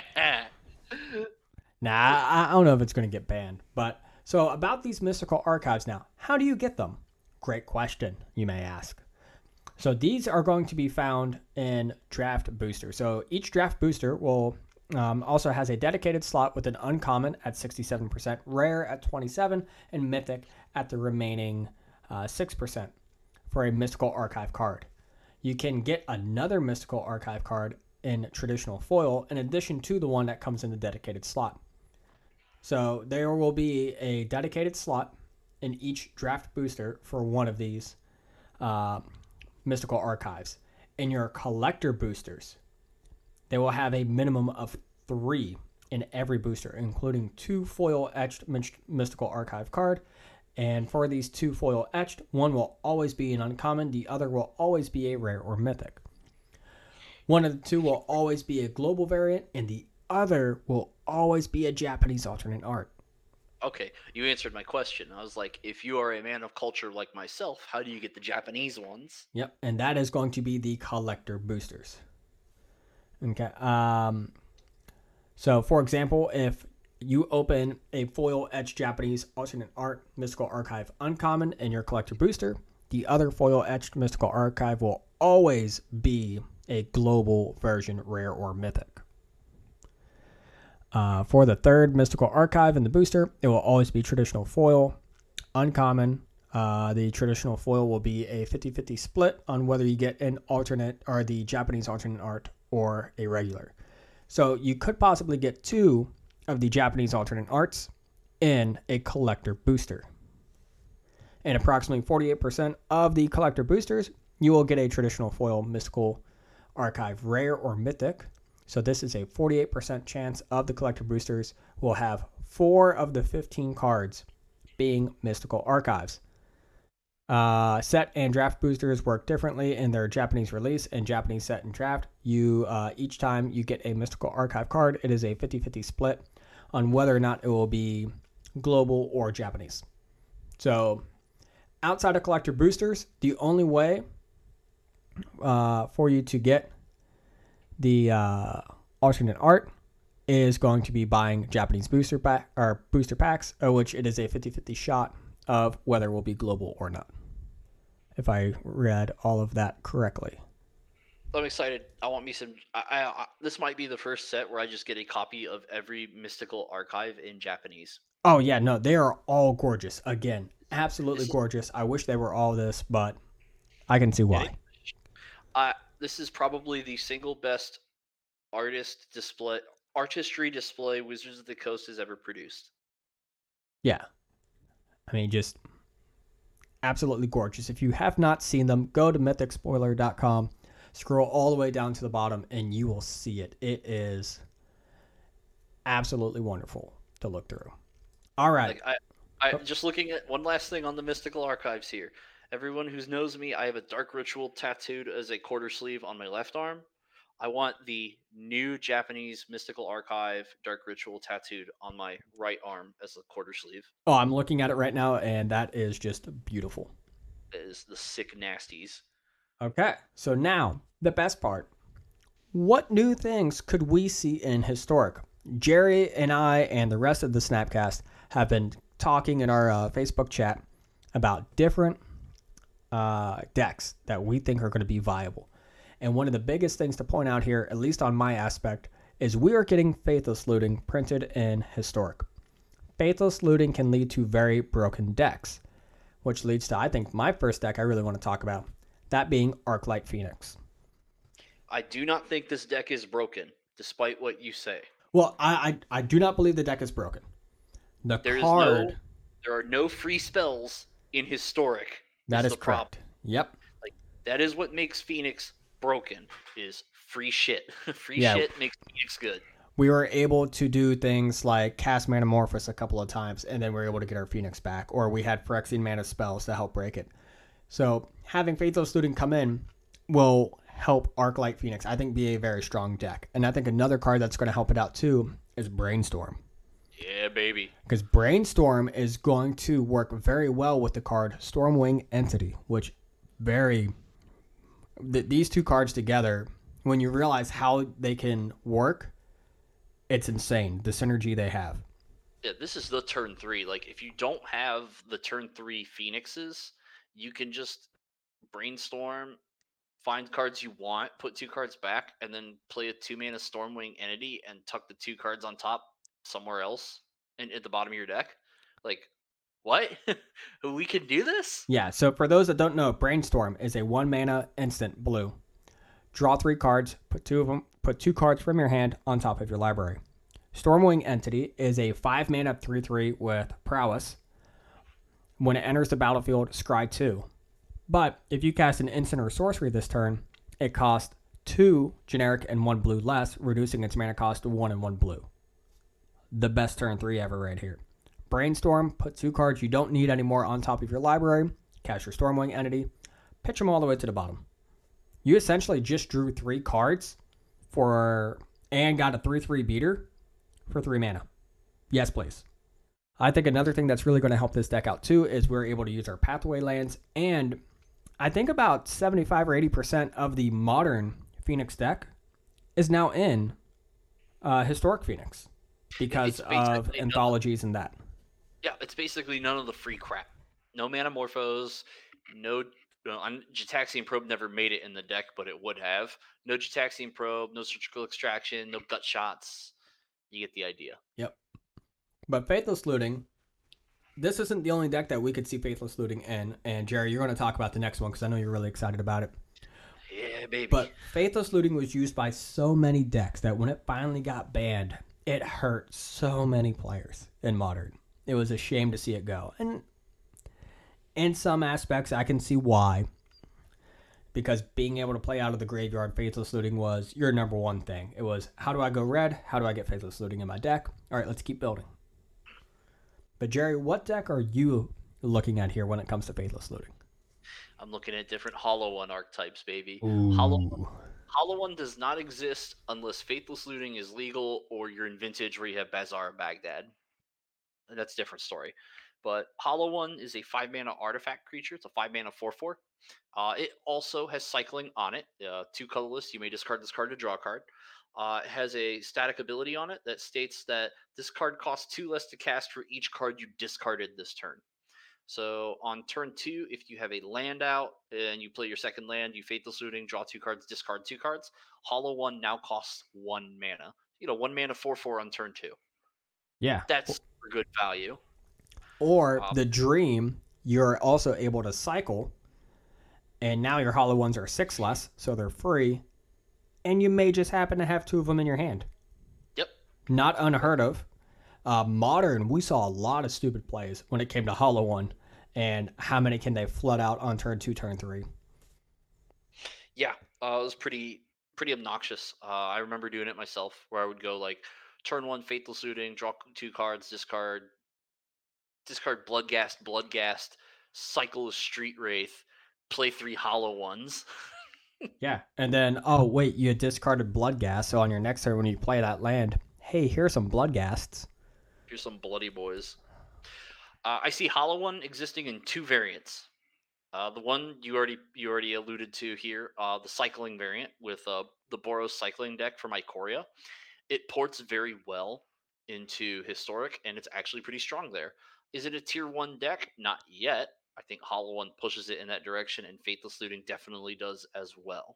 I don't know if it's going to get banned, but so about these mystical archives now, how do you get them? Great question, you may ask. So these are going to be found in Draft Booster. So each Draft Booster will also has a dedicated slot with an uncommon at 67%, rare at 27%, and mythic at the remaining 6% for a mystical archive card. You can get another mystical archive card in traditional foil in addition to the one that comes in the dedicated slot. So there will be a dedicated slot in each Draft Booster for one of these mystical archives. In your collector boosters, they will have a minimum of 3 in every booster, including 2 foil etched mystical archive card. And for these 2 foil etched, one will always be an uncommon, the other will always be a rare or mythic. One of the 2 will always be a global variant, and the other will always be a Japanese alternate art. Okay, you answered my question. I was like, if you are a man of culture like myself, how do you get the Japanese ones? Yep, and that is going to be the collector boosters. Okay. So, for example, if you open a foil etched Japanese alternate art mystical archive uncommon in your collector booster, the other foil etched mystical archive will always be a global version, rare or mythic. For the third mystical archive in the booster, it will always be traditional foil, uncommon. The traditional foil will be a 50-50 split on whether you get an alternate or the Japanese alternate art or a regular. So you could possibly get 2 of the Japanese alternate arts in a collector booster. And approximately 48% of the collector boosters, you will get a traditional foil mystical archive rare or mythic. So this is a 48% chance of the collector boosters will have 4 of the 15 cards being mystical archives. Set and draft boosters work differently in their Japanese release and Japanese set and draft. You each time you get a mystical archive card, it is a 50-50 split on whether or not it will be global or Japanese. So outside of collector boosters, the only way for you to get the alternate art is going to be buying Japanese booster packs, which it is a 50-50 shot of whether it will be global or not. If I read all of that correctly. I'm excited. I want me some. This might be the first set where I just get a copy of every mystical archive in Japanese. Oh yeah, no, they are all gorgeous. Again, absolutely gorgeous. I wish they were all this, but I can see why. This is probably the single best artistry display Wizards of the Coast has ever produced. Yeah. I mean, just absolutely gorgeous. If you have not seen them, go to mythicspoiler.com, scroll all the way down to the bottom, and you will see it. It is absolutely wonderful to look through. All right. I'm just looking at one last thing on the mystical archives here. Everyone who knows me, I have a Dark Ritual tattooed as a quarter sleeve on my left arm. I want the new Japanese mystical archive Dark Ritual tattooed on my right arm as a quarter sleeve. Oh, I'm looking at it right now, and that is just beautiful. That is the sick nasties. Okay, so now the best part. What new things could we see in Historic? Jerry and I and the rest of the Snapcast have been talking in our Facebook chat about different decks that we think are going to be viable. And one of the biggest things to point out here, at least on my aspect, is we are getting Faithless Looting printed in Historic. Faithless Looting can lead to very broken decks, which leads to, I think, my first deck I really want to talk about, that being Arclight Phoenix. I do not think this deck is broken, despite what you say. Well, I do not believe the deck is broken. There are no free spells in Historic. That is correct. Problem. Yep. That is what makes Phoenix broken, is free shit. Shit makes Phoenix good. we were able to do things like cast Manamorphous a couple of times, and then we were able to get our Phoenix back, or we had Phyrexian Mana spells to help break it. So having Faithless Looting come in will help Arclight Phoenix, I think, be a very strong deck. And I think another card that's going to help it out too is Brainstorm. Yeah, baby. Because Brainstorm is going to work very well with the card Stormwing Entity, which these two cards together, when you realize how they can work, it's insane, the synergy they have. Yeah, this is the turn 3. Like, if you don't have the turn 3 Phoenixes, you can just brainstorm, find cards you want, put 2 cards back, and then play a 2-mana Stormwing Entity and tuck the 2 cards on top somewhere else and at the bottom of your deck. Like, what? We can do this? Yeah, so for those that don't know, Brainstorm is a 1-mana instant blue. Draw 3 cards, put 2 cards from your hand on top of your library. Stormwing Entity is a 5-mana 3/3 with prowess. When it enters the battlefield, scry 2. But if you cast an instant or sorcery this turn, it costs 2 generic and 1 blue less, reducing its mana cost to 1 and 1 blue. The best turn 3 ever right here. Brainstorm, put 2 cards you don't need anymore on top of your library, cast your Stormwing Entity, pitch them all the way to the bottom. You essentially just drew 3 cards and got a 3/3 beater for 3 mana. Yes, please. I think another thing that's really going to help this deck out too is we're able to use our pathway lands, and I think about 75 or 80% of the modern Phoenix deck is now in Historic Phoenix because of anthologies and that. Yeah, it's basically none of the free crap. No Manamorphose, no Gitaxian Probe never made it in the deck, but it would have. No Gitaxian Probe, no Surgical Extraction, no Gut Shots. You get the idea. Yep. But Faithless Looting, this isn't the only deck that we could see Faithless Looting in. And Jerry, you're going to talk about the next one because I know you're really excited about it. Yeah, baby. But Faithless Looting was used by so many decks that when it finally got banned, it hurt so many players in Modern. It was a shame to see it go. And in some aspects, I can see why. Because being able to play out of the graveyard, Faithless Looting was your number one thing. It was, how do I go red? How do I get Faithless Looting in my deck? All right, let's keep building. But Jerry, what deck are you looking at here when it comes to Faithless Looting? I'm looking at different Hollow One archetypes, baby. Ooh. Hollow One does not exist unless Faithless Looting is legal or you're in Vintage where you have Bazaar of Baghdad. And that's a different story. But Hollow One is a 5-mana artifact creature. It's a 5-mana 4/4. It also has cycling on it. 2 colorless. You may discard this card to draw a card. It has a static ability on it that states that this card costs 2 less to cast for each card you discarded this turn. So on turn 2, if you have a land out and you play your second land, you Faithless Looting, draw 2 cards, discard 2 cards. Hollow One now costs 1 mana. 1 mana 4/4 on turn 2. Yeah. That's super good value. Or the Dream, you're also able to cycle, and now your Hollow Ones are 6 less, so they're free, and you may just happen to have 2 of them in your hand. Yep. Not unheard of. Modern, we saw a lot of stupid plays when it came to Hollow One, and how many can they flood out on turn 2, turn 3? Yeah, it was pretty obnoxious. I remember doing it myself, where I would go like turn 1 Faithless Looting, draw 2 cards, discard Bloodghast, cycle a Street Wraith, play 3 Hollow Ones. Yeah, and then, oh wait, you discarded Bloodghast, so on your next turn when you play that land, hey, here's some Bloodghasts. Here's some bloody boys. I see Hollow One existing in 2 variants. The one you already alluded to here, the cycling variant with the Boros cycling deck from Ikoria. It ports very well into Historic, and it's actually pretty strong there. Is it a tier 1 deck? Not yet. I think Hollow One pushes it in that direction, and Faithless Looting definitely does as well.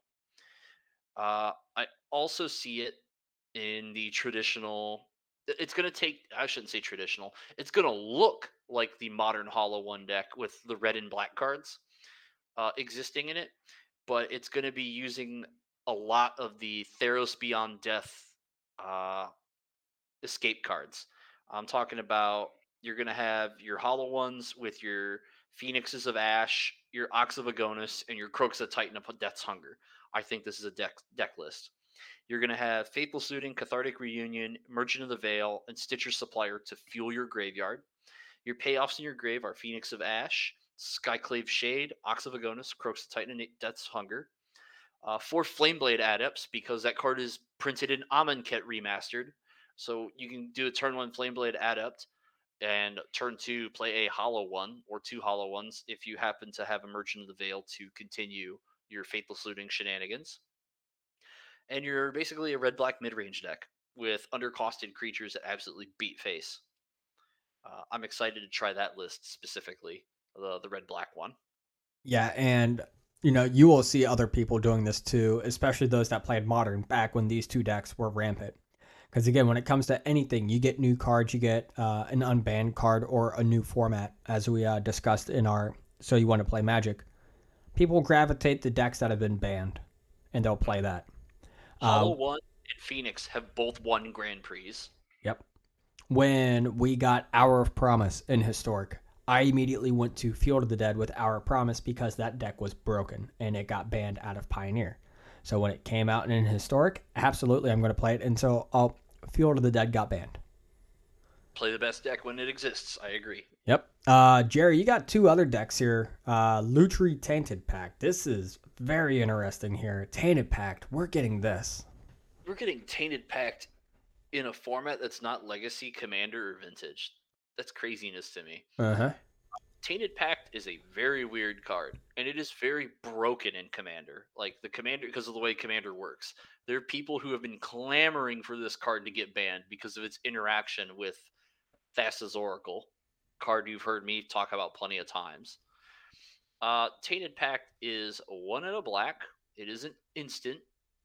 I also see it in the traditional. It's going to take. I shouldn't say traditional. It's going to look like the modern Hollow One deck with the red and black cards existing in it, but it's going to be using a lot of the Theros Beyond Death escape cards. I'm talking about you're going to have your Hollow Ones with your Phoenixes of Ash, your Ox of Agonis, and your Crocus of Titan of Death's Hunger. I think this is a deck list. You're going to have Faithless Looting, Cathartic Reunion, Merchant of the Veil, and Stitcher Supplier to fuel your graveyard. Your payoffs in your grave are Phoenix of Ash, Skyclave Shade, Ox of Agonis, Crocus the Titan, and Death's Hunger. 4 Flameblade Adepts, because that card is printed in Amonkhet Remastered. So you can do a turn 1 Flameblade Adept, and turn 2 play a hollow one or 2 hollow ones if you happen to have a Merchant of the Veil to continue your Faithless Looting shenanigans. And you're basically a red-black mid-range deck with undercosted creatures that absolutely beat face. I'm excited to try that list specifically, the red-black one. Yeah, and you will see other people doing this too, especially those that played Modern back when these two decks were rampant. Because again, when it comes to anything, you get new cards, you get an unbanned card or a new format, as we discussed in our So You Want to Play Magic. People gravitate to decks that have been banned, and they'll play that. Hollow One and Phoenix have both won Grand Prix. Yep. When we got Hour of Promise in Historic, I immediately went to Field of the Dead with Hour of Promise because that deck was broken and it got banned out of Pioneer. So when it came out in Historic, absolutely I'm going to play it. And so Field of the Dead got banned. Play the best deck when it exists. I agree. Yep. Jerry, you got 2 other decks here. Lutri Tainted Pact. This is very interesting here. Tainted Pact. We're getting this. We're getting Tainted Pact in a format that's not Legacy, Commander, or Vintage. That's craziness to me. Tainted Pact is a very weird card, and it is very broken in Commander. Like the Commander, because of the way Commander works. There are people who have been clamoring for this card to get banned because of its interaction with Thassa's Oracle, card you've heard me talk about plenty of times. Tainted Pact is 1 and a black. It isn't instant.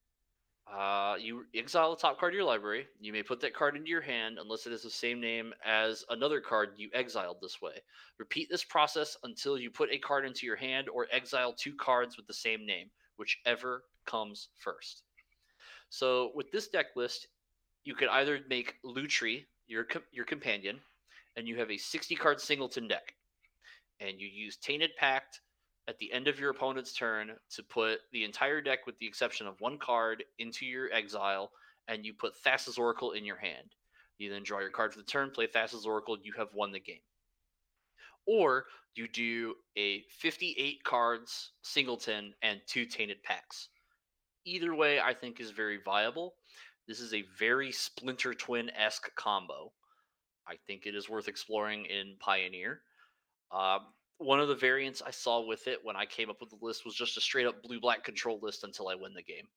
You exile the top card of your library. You may put that card into your hand unless it has the same name as another card you exiled this way. Repeat this process until you put a card into your hand or exile 2 cards with the same name, whichever comes first. So with this deck list, you could either make Lutri your companion, and you have a 60-card singleton deck, and you use Tainted Pact at the end of your opponent's turn to put the entire deck, with the exception of 1 card, into your exile, and you put Thassa's Oracle in your hand. You then draw your card for the turn, play Thassa's Oracle, you have won the game. Or you do a 58 cards singleton and 2 Tainted Pacts. Either way, I think is very viable. This is a very Splinter Twin-esque combo. I think it is worth exploring in Pioneer. One of the variants I saw with it when I came up with the list was just a straight-up blue-black control list until I win the game.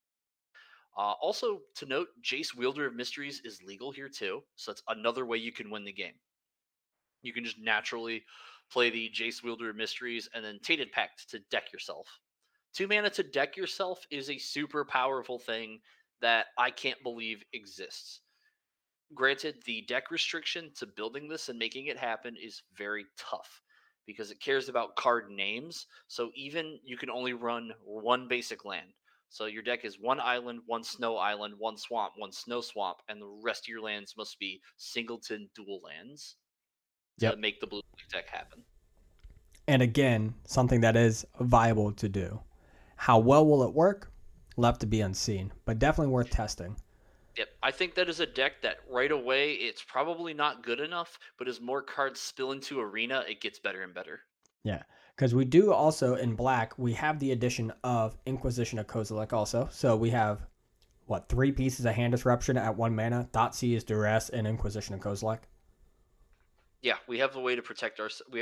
Also, to note, Jace Wielder of Mysteries is legal here too, so that's another way you can win the game. You can just naturally play the Jace Wielder of Mysteries and then Tainted Pact to deck yourself. 2 mana to deck yourself is a super powerful thing that I can't believe exists. Granted, the deck restriction to building this and making it happen is very tough because it cares about card names. So even you can only run 1 basic land. So your deck is 1 island, 1 snow island, 1 swamp, 1 snow swamp, and the rest of your lands must be singleton dual lands to make the blue deck happen. And again, something that is viable to do. How well will it work? Left to be unseen, but definitely worth testing. Yep, I think that is a deck that right away it's probably not good enough, but as more cards spill into Arena, it gets better and better. Yeah, because we do also in black, we have the addition of Inquisition of Kozilek also. So we have, 3 pieces of Hand Disruption at 1 mana, Thoughtseize, Duress, and Inquisition of Kozilek. Yeah, we have a way to protect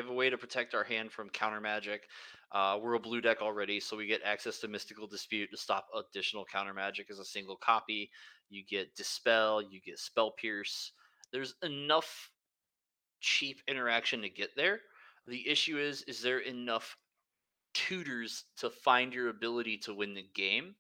our hand from counter magic. We're a blue deck already, so we get access to Mystical Dispute to stop additional counter magic as a single copy. You get Dispel, you get Spell Pierce. There's enough cheap interaction to get there. The issue is there enough tutors to find your ability to win the game?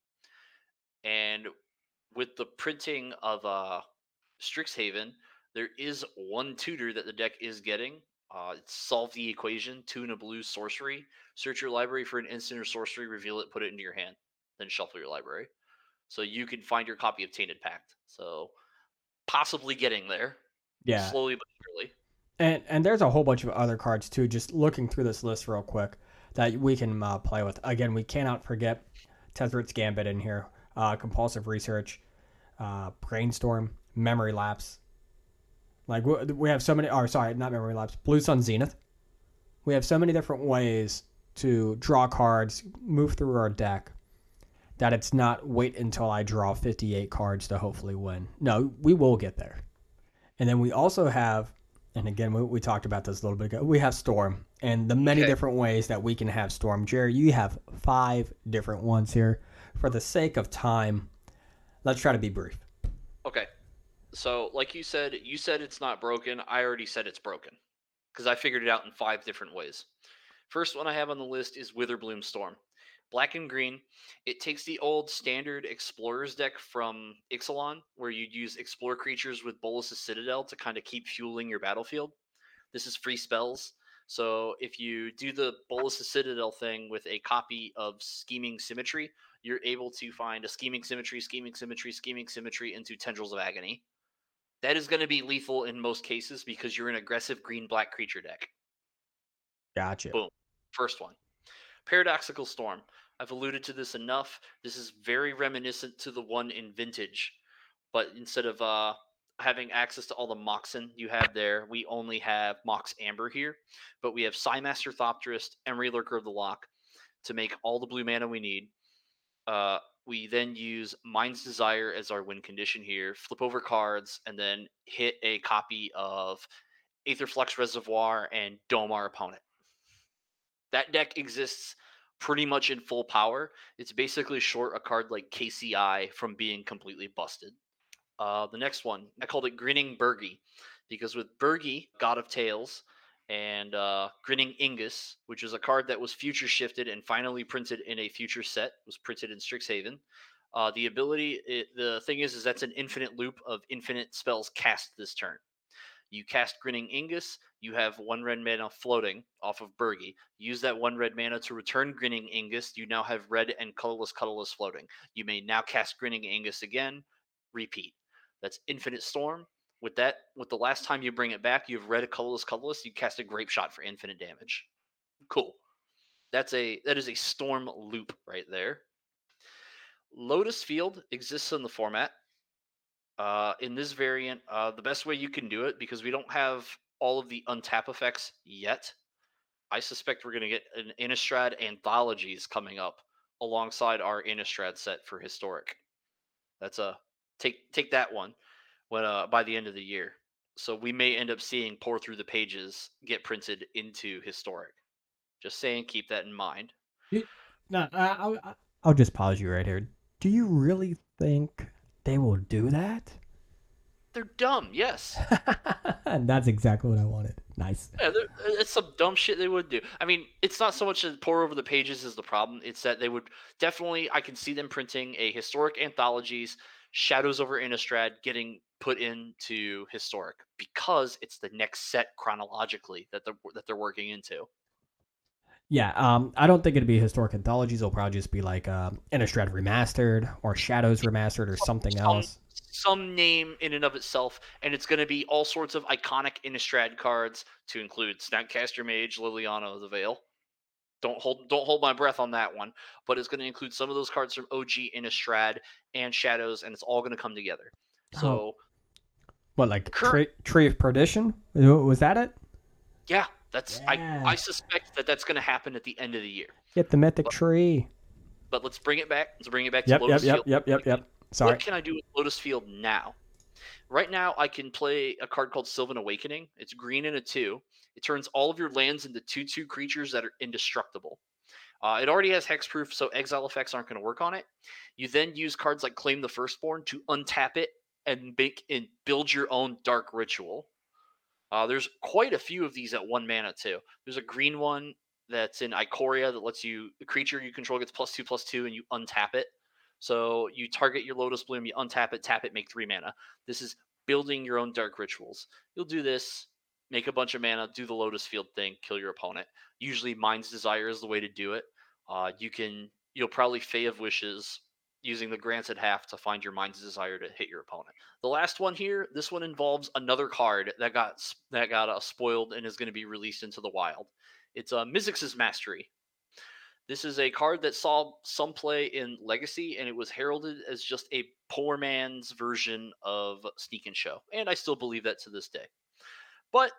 And with the printing of Strixhaven, there is 1 tutor that the deck is getting. It's Solve the Equation, 2 and a blue sorcery. Search your library for an instant or sorcery, reveal it, put it into your hand, then shuffle your library. So you can find your copy of Tainted Pact. So possibly getting there. Yeah. Slowly but surely. And there's a whole bunch of other cards too, just looking through this list real quick, that we can play with. Again, we cannot forget Tezzret's Gambit in here. compulsive research, brainstorm, memory lapse. Like we have so many. Or sorry, not memory lapse. Blue Sun Zenith. We have so many different ways to draw cards, move through our deck, that it's not wait until I draw 58 cards to hopefully win. No, we will get there. And then we also have, and again, we talked about this a little bit ago, we have Storm and the many Okay. different ways that we can have Storm. Jerry, you have 5 different ones here. For the sake of time, let's try to be brief. Okay. So, like you said it's not broken. I already said it's broken because I figured it out in 5 different ways. First one I have on the list is Witherbloom Storm. Black and green. It takes the old standard Explorers deck from Ixalan, where you'd use Explore creatures with Bolas' Citadel to kind of keep fueling your battlefield. This is free spells. So if you do the Bolas' Citadel thing with a copy of Scheming Symmetry, you're able to find a Scheming Symmetry, Scheming Symmetry, Scheming Symmetry into Tendrils of Agony. That is going to be lethal in most cases because you're an aggressive green-black creature deck. Gotcha. Boom. First one. Paradoxical Storm. I've alluded to this enough. This is very reminiscent to the one in Vintage, but instead of having access to all the Moxen you have there, we only have Mox Amber here. But we have Psymaster Thopterist, Emery Lurker of the Loch to make all the blue mana we need. We then use Mind's Desire as our win condition here, flip over cards, and then hit a copy of Aetherflux Reservoir and dome our opponent. That deck exists pretty much in full power. It's basically short a card like KCI from being completely busted. The next one, I called it Grinning Bergie, because with Bergie, God of Tales, and Grinning Ingus, which is a card that was future shifted and finally printed in a future set, was printed in Strixhaven. The thing is that's an infinite loop of infinite spells cast this turn. You cast Grinning Ingus, you have 1 red mana floating off of Bergie. Use that 1 red mana to return Grinning Ingus. You now have red and colorless floating. You may now cast Grinning Ingus again, repeat. That's Infinite Storm. With the last time you bring it back, you have red colorless. You cast a Grape Shot for infinite damage. Cool. That is a storm loop right there. Lotus Field exists in the format. In this variant, the best way you can do it, because we don't have all of the untap effects yet, I suspect we're going to get an Innistrad Anthologies coming up alongside our Innistrad set for Historic. That's a take that one when by the end of the year. So we may end up seeing Pour Through the Pages get printed into Historic. Just saying, keep that in mind. No, I'll just pause you right here. Do you really think they will do that? They're dumb, yes. And that's exactly what I wanted. Nice. Yeah, it's some dumb shit they would do. I mean, it's not so much that Pour Over the Pages is the problem. It's that they would definitely, I can see them printing a Historic Anthologies, Shadows over Innistrad getting put into Historic because it's the next set chronologically that they're working into. Yeah, I don't think it'd be historic anthologies. It'll probably just be like Innistrad Remastered or Shadows Remastered or something Some else. some name in and of itself, and it's going to be all sorts of iconic Innistrad cards to include Snapcaster Mage, Liliana of the Veil. Don't hold my breath on that one, but it's going to include some of those cards from OG Innistrad and Shadows, and it's all going to come together. Oh, So what, like current, Tree of Perdition? Was that it? yeah, that's I Yeah. suspect that's going to happen at the end of the year. Get the mythic But, tree. but let's bring it back. Let's bring it back to Yep, yep, Lotus yep, Field. yep, yep, yep. Sorry. What can I do with Lotus Field now? Right now, I can play a card called Sylvan Awakening. It's green and a 2. It turns all of your lands into 2/2 creatures that are indestructible. It already has hexproof, so exile effects aren't going to work on it. You then use cards like Claim the Firstborn to untap it and build your own Dark Ritual. There's quite a few of these at 1 mana too. There's a green one that's in Ikoria that lets you the creature you control gets +2/+2, and you untap it. So you target your Lotus Bloom, you untap it, tap it, make 3 mana. This is building your own Dark Rituals. You'll do this, make a bunch of mana, do the Lotus Field thing, kill your opponent. Usually, Mind's Desire is the way to do it. You'll probably Fae of Wishes using the Granted Half to find your Mind's Desire to hit your opponent. The last one here, this one involves another card that got spoiled and is going to be released into the wild. It's Mizzix's Mastery. This is a card that saw some play in Legacy, and it was heralded as just a poor man's version of Sneak and Show, and I still believe that to this day. But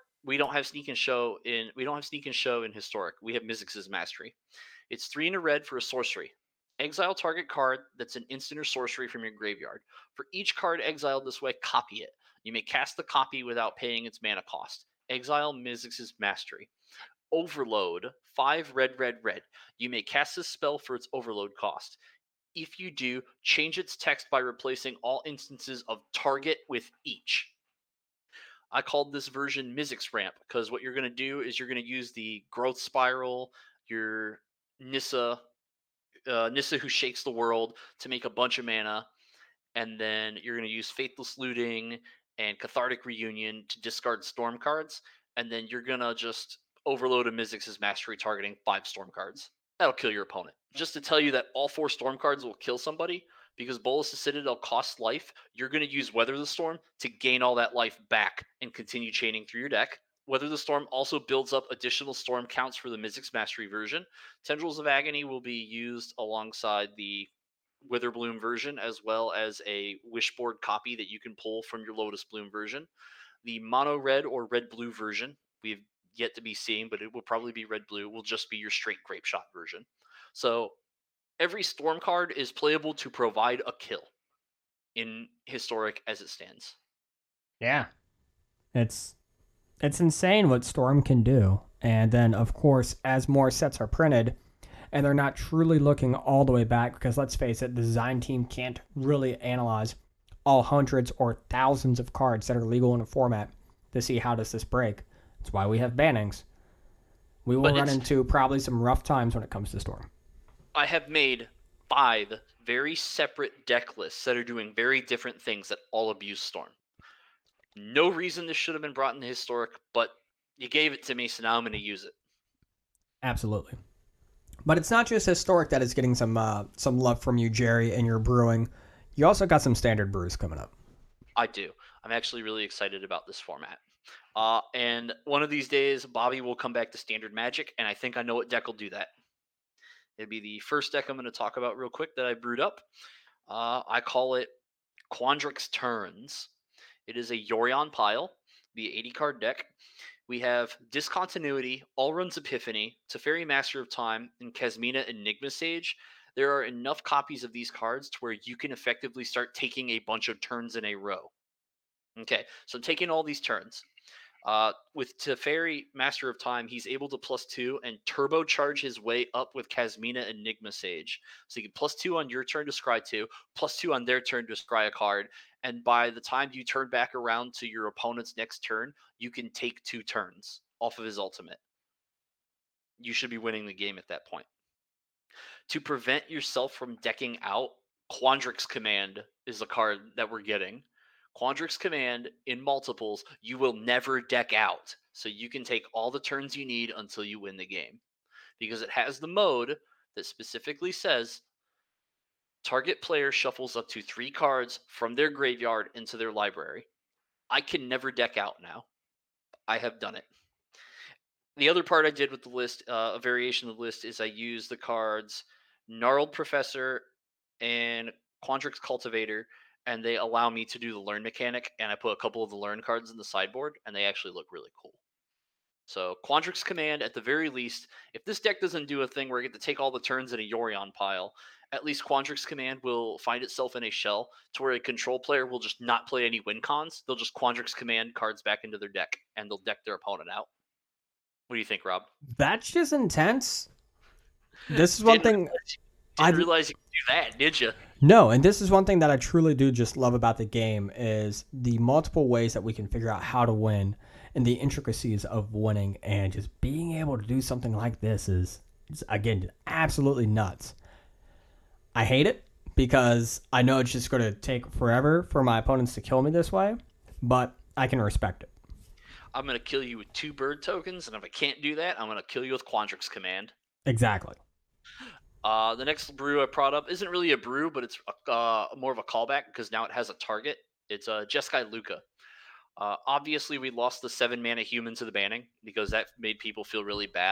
we don't have Sneak and Show in Historic. We have Mizzix's Mastery. It's 3 in a red for a sorcery. Exile target card that's an instant or sorcery from your graveyard. For each card exiled this way, copy it. You may cast the copy without paying its mana cost. Exile Mizzix's Mastery. Overload, 5 red, red, red. You may cast this spell for its overload cost. If you do, change its text by replacing all instances of target with each. I called this version Mizzix Ramp because what you're going to do is you're going to use the Growth Spiral, your Nissa, Nissa who shakes the world to make a bunch of mana, and then you're going to use Faithless Looting and Cathartic Reunion to discard Storm cards, and then you're going to just overload a Mizzix's Mastery targeting 5 Storm cards. That'll kill your opponent. Just to tell you that all 4 Storm cards will kill somebody, because Bolas' Citadel costs life, you're going to use Weather the Storm to gain all that life back and continue chaining through your deck. Weather the Storm also builds up additional storm counts for the Mizzix Mastery version. Tendrils of Agony will be used alongside the Witherbloom version, as well as a Wishboard copy that you can pull from your Lotus Bloom version. The mono red or red blue version, we've yet to be seen, but it will probably be red blue, will just be your straight Grape Shot version. So every storm card is playable to provide a kill in Historic as it stands. Yeah. It's insane what Storm can do. And then, of course, as more sets are printed, and they're not truly looking all the way back, because let's face it, the design team can't really analyze all hundreds or thousands of cards that are legal in a format to see how does this break. That's why we have bannings. We will run into probably some rough times when it comes to Storm. I have made 5 very separate deck lists that are doing very different things that all abuse Storm. No reason this should have been brought into Historic, but you gave it to me, so now I'm going to use it. Absolutely. But it's not just Historic that is getting some love from you, Jerry, and your brewing. You also got some standard brews coming up. I do. I'm actually really excited about this format. And one of these days, Bobby will come back to Standard Magic, and I think I know what deck will do that. It'll be the first deck I'm going to talk about real quick that I brewed up. I call it Quandrix Turns. It is a Yorion pile, the 80-card deck. We have Discontinuity, Allrun's Epiphany, Teferi Master of Time, and Kasmina Enigma Sage. There are enough copies of these cards to where you can effectively start taking a bunch of turns in a row. Okay, so taking all these turns. With Teferi Master of Time, he's able to +2 and turbocharge his way up with Kasmina Enigma Sage. So you can +2 on your turn to scry 2, +2 on their turn to scry a card, and by the time you turn back around to your opponent's next turn, you can take 2 turns off of his ultimate. You should be winning the game at that point. To prevent yourself from decking out, Quandrix Command is a card that we're getting. Quandrix Command in multiples, you will never deck out. So you can take all the turns you need until you win the game. Because it has the mode that specifically says target player shuffles up to 3 cards from their graveyard into their library. I can never deck out now. I have done it. The other part I did with the list, a variation of the list, is I used the cards Gnarled Professor and Quandrix Cultivator, and they allow me to do the learn mechanic, and I put a couple of the learn cards in the sideboard, and they actually look really cool. So Quandrix Command, at the very least, if this deck doesn't do a thing where I get to take all the turns in a Yorion pile, at least Quandrix Command will find itself in a shell to where a control player will just not play any win cons. They'll just Quandrix Command cards back into their deck, and they'll deck their opponent out. What do you think, Rob? That's just intense. This is one thing... Didn't realize you could do that, did you? No, and this is one thing that I truly do just love about the game is the multiple ways that we can figure out how to win and the intricacies of winning, and just being able to do something like this is again, absolutely nuts. I hate it because I know it's just going to take forever for my opponents to kill me this way, but I can respect it. I'm going to kill you with 2 bird tokens, and if I can't do that, I'm going to kill you with Quandrix Command. Exactly. The next brew I brought up isn't really a brew, but it's more of a callback because now it has a target. It's Jeskai Luka. Obviously, we lost the 7-mana human to the banning because that made people feel really bad.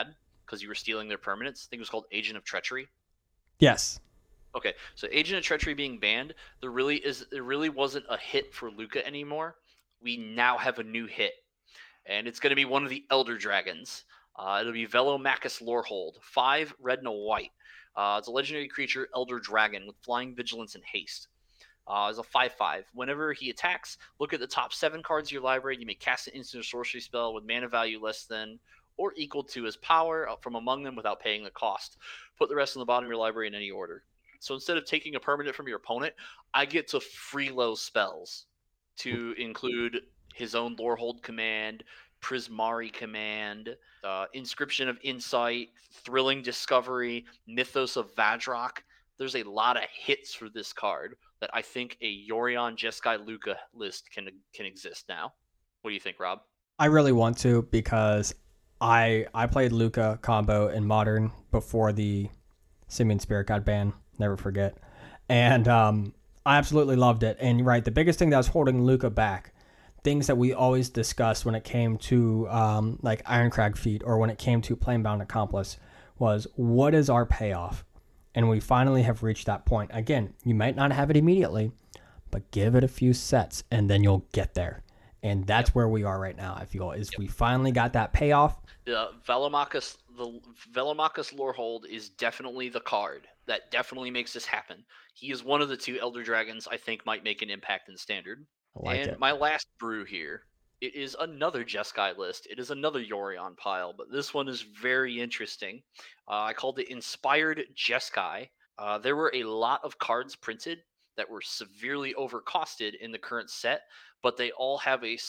because you were stealing their permanents. I think it was called Agent of Treachery. Yes. Okay, so Agent of Treachery being banned, there really wasn't a hit for Luca anymore. We now have a new hit, and it's going to be one of the Elder Dragons. It'll be Velomachus Lorehold, 5 red and a white. It's a legendary creature, Elder Dragon, with flying, vigilance, and haste. It's a 5/5. Whenever he attacks, look at the top 7 cards of your library. You may cast an instant or sorcery spell with mana value less than or equal to his power from among them without paying the cost. Put the rest on the bottom of your library in any order. So instead of taking a permanent from your opponent, I get to freeload spells to include his own Lorehold command, Prismari command, Inscription of Insight, Thrilling Discovery, Mythos of Vadrok. There's a lot of hits for this card that I think a Yorion Jeskai Luca list can exist now. What do you think, Rob? I really want to, because I played Luca combo in Modern before the Simian Spirit got banned. Never forget. And I absolutely loved it. And right, the biggest thing that was holding Luca back, things that we always discussed when it came to like Ironcrag Feat or when it came to Planebound Accomplice, was what is our payoff? And we finally have reached that point. Again, you might not have it immediately, but give it a few sets and then you'll get there. And that's where we are right now, I feel, is we finally got that payoff. The Velomachus Lorehold is definitely the card that definitely makes this happen. He is one of the 2 Elder Dragons I think might make an impact in Standard. I like and it. my last brew here, it is another Jeskai list. It is another Yorion pile, but this one is very interesting. I called it Inspired Jeskai. There were a lot of cards printed that were severely overcosted in the current set, but they all have a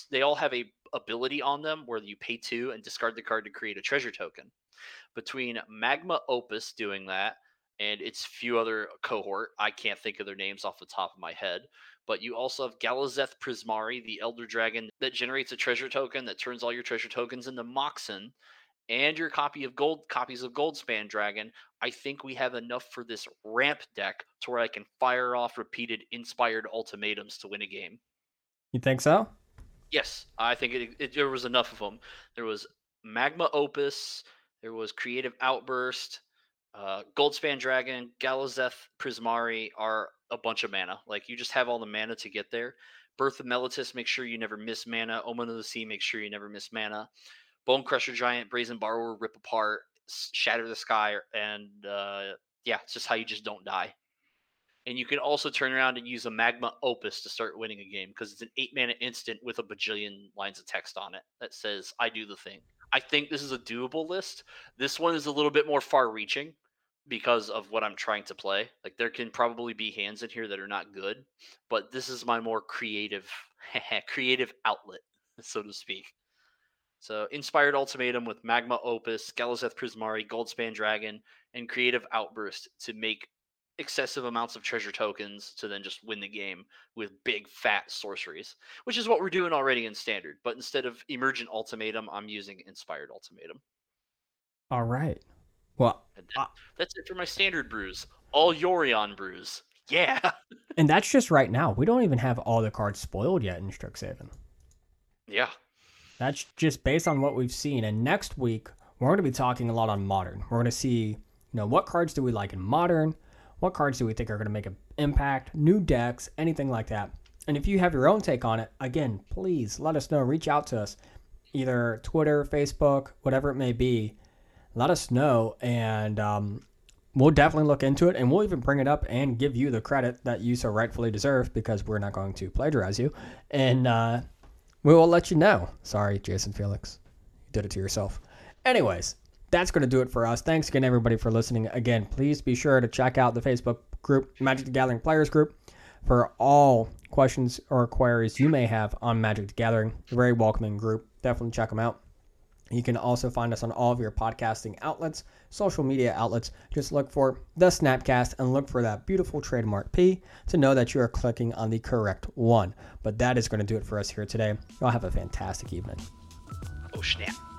ability on them where you pay 2 and discard the card to create a treasure token. Between Magma Opus doing that and its few other cohort, I can't think of their names off the top of my head, but you also have Galazeth Prismari, the Elder Dragon that generates a treasure token that turns all your treasure tokens into Moxen, and your copies of Goldspan Dragon. I think we have enough for this ramp deck to where I can fire off repeated inspired ultimatums to win a game. You think so? Yes, I think there was enough of them. There was Magma Opus, there was Creative Outburst, Goldspan Dragon, Galazeth Prismari are a bunch of mana. Like, you just have all the mana to get there. Birth of Meletis, make sure you never miss mana. Omen of the Sea, make sure you never miss mana. Bone Crusher Giant, Brazen Borrower, Rip Apart, Shatter the Sky, and it's just how you just don't die. And you can also turn around and use a Magma Opus to start winning a game, because it's an 8-mana instant with a bajillion lines of text on it that says, I do the thing. I think this is a doable list. This one is a little bit more far-reaching because of what I'm trying to play. Like, there can probably be hands in here that are not good, but this is my more creative outlet, so to speak. So, Inspired Ultimatum with Magma Opus, Galazeth Prismari, Goldspan Dragon, and Creative Outburst to make excessive amounts of treasure tokens to then just win the game with big fat sorceries, which is what we're doing already in Standard. But instead of Emergent Ultimatum, I'm using Inspired Ultimatum. All right. Well, that's it for my Standard brews. All Yorion brews. Yeah. And that's just right now. We don't even have all the cards spoiled yet in Strixhaven. Yeah. That's just based on what we've seen. And next week, we're going to be talking a lot on Modern. We're going to see, what cards do we like in Modern? What cards do we think are going to make an impact? New decks, anything like that. And if you have your own take on it, again, please let us know. Reach out to us. Either Twitter, Facebook, whatever it may be. Let us know, and we'll definitely look into it, and we'll even bring it up and give you the credit that you so rightfully deserve, because we're not going to plagiarize you. And we will let you know. Sorry, Jason Felix. You did it to yourself. Anyways, that's going to do it for us. Thanks again, everybody, for listening. Again, please be sure to check out the Facebook group, Magic the Gathering Players Group, for all questions or queries you may have on Magic the Gathering. A very welcoming group. Definitely check them out. You can also find us on all of your podcasting outlets, social media outlets. Just look for The Snapcast and look for that beautiful trademark P to know that you are clicking on the correct one. But that is going to do it for us here today. Y'all have a fantastic evening. Oh, snap.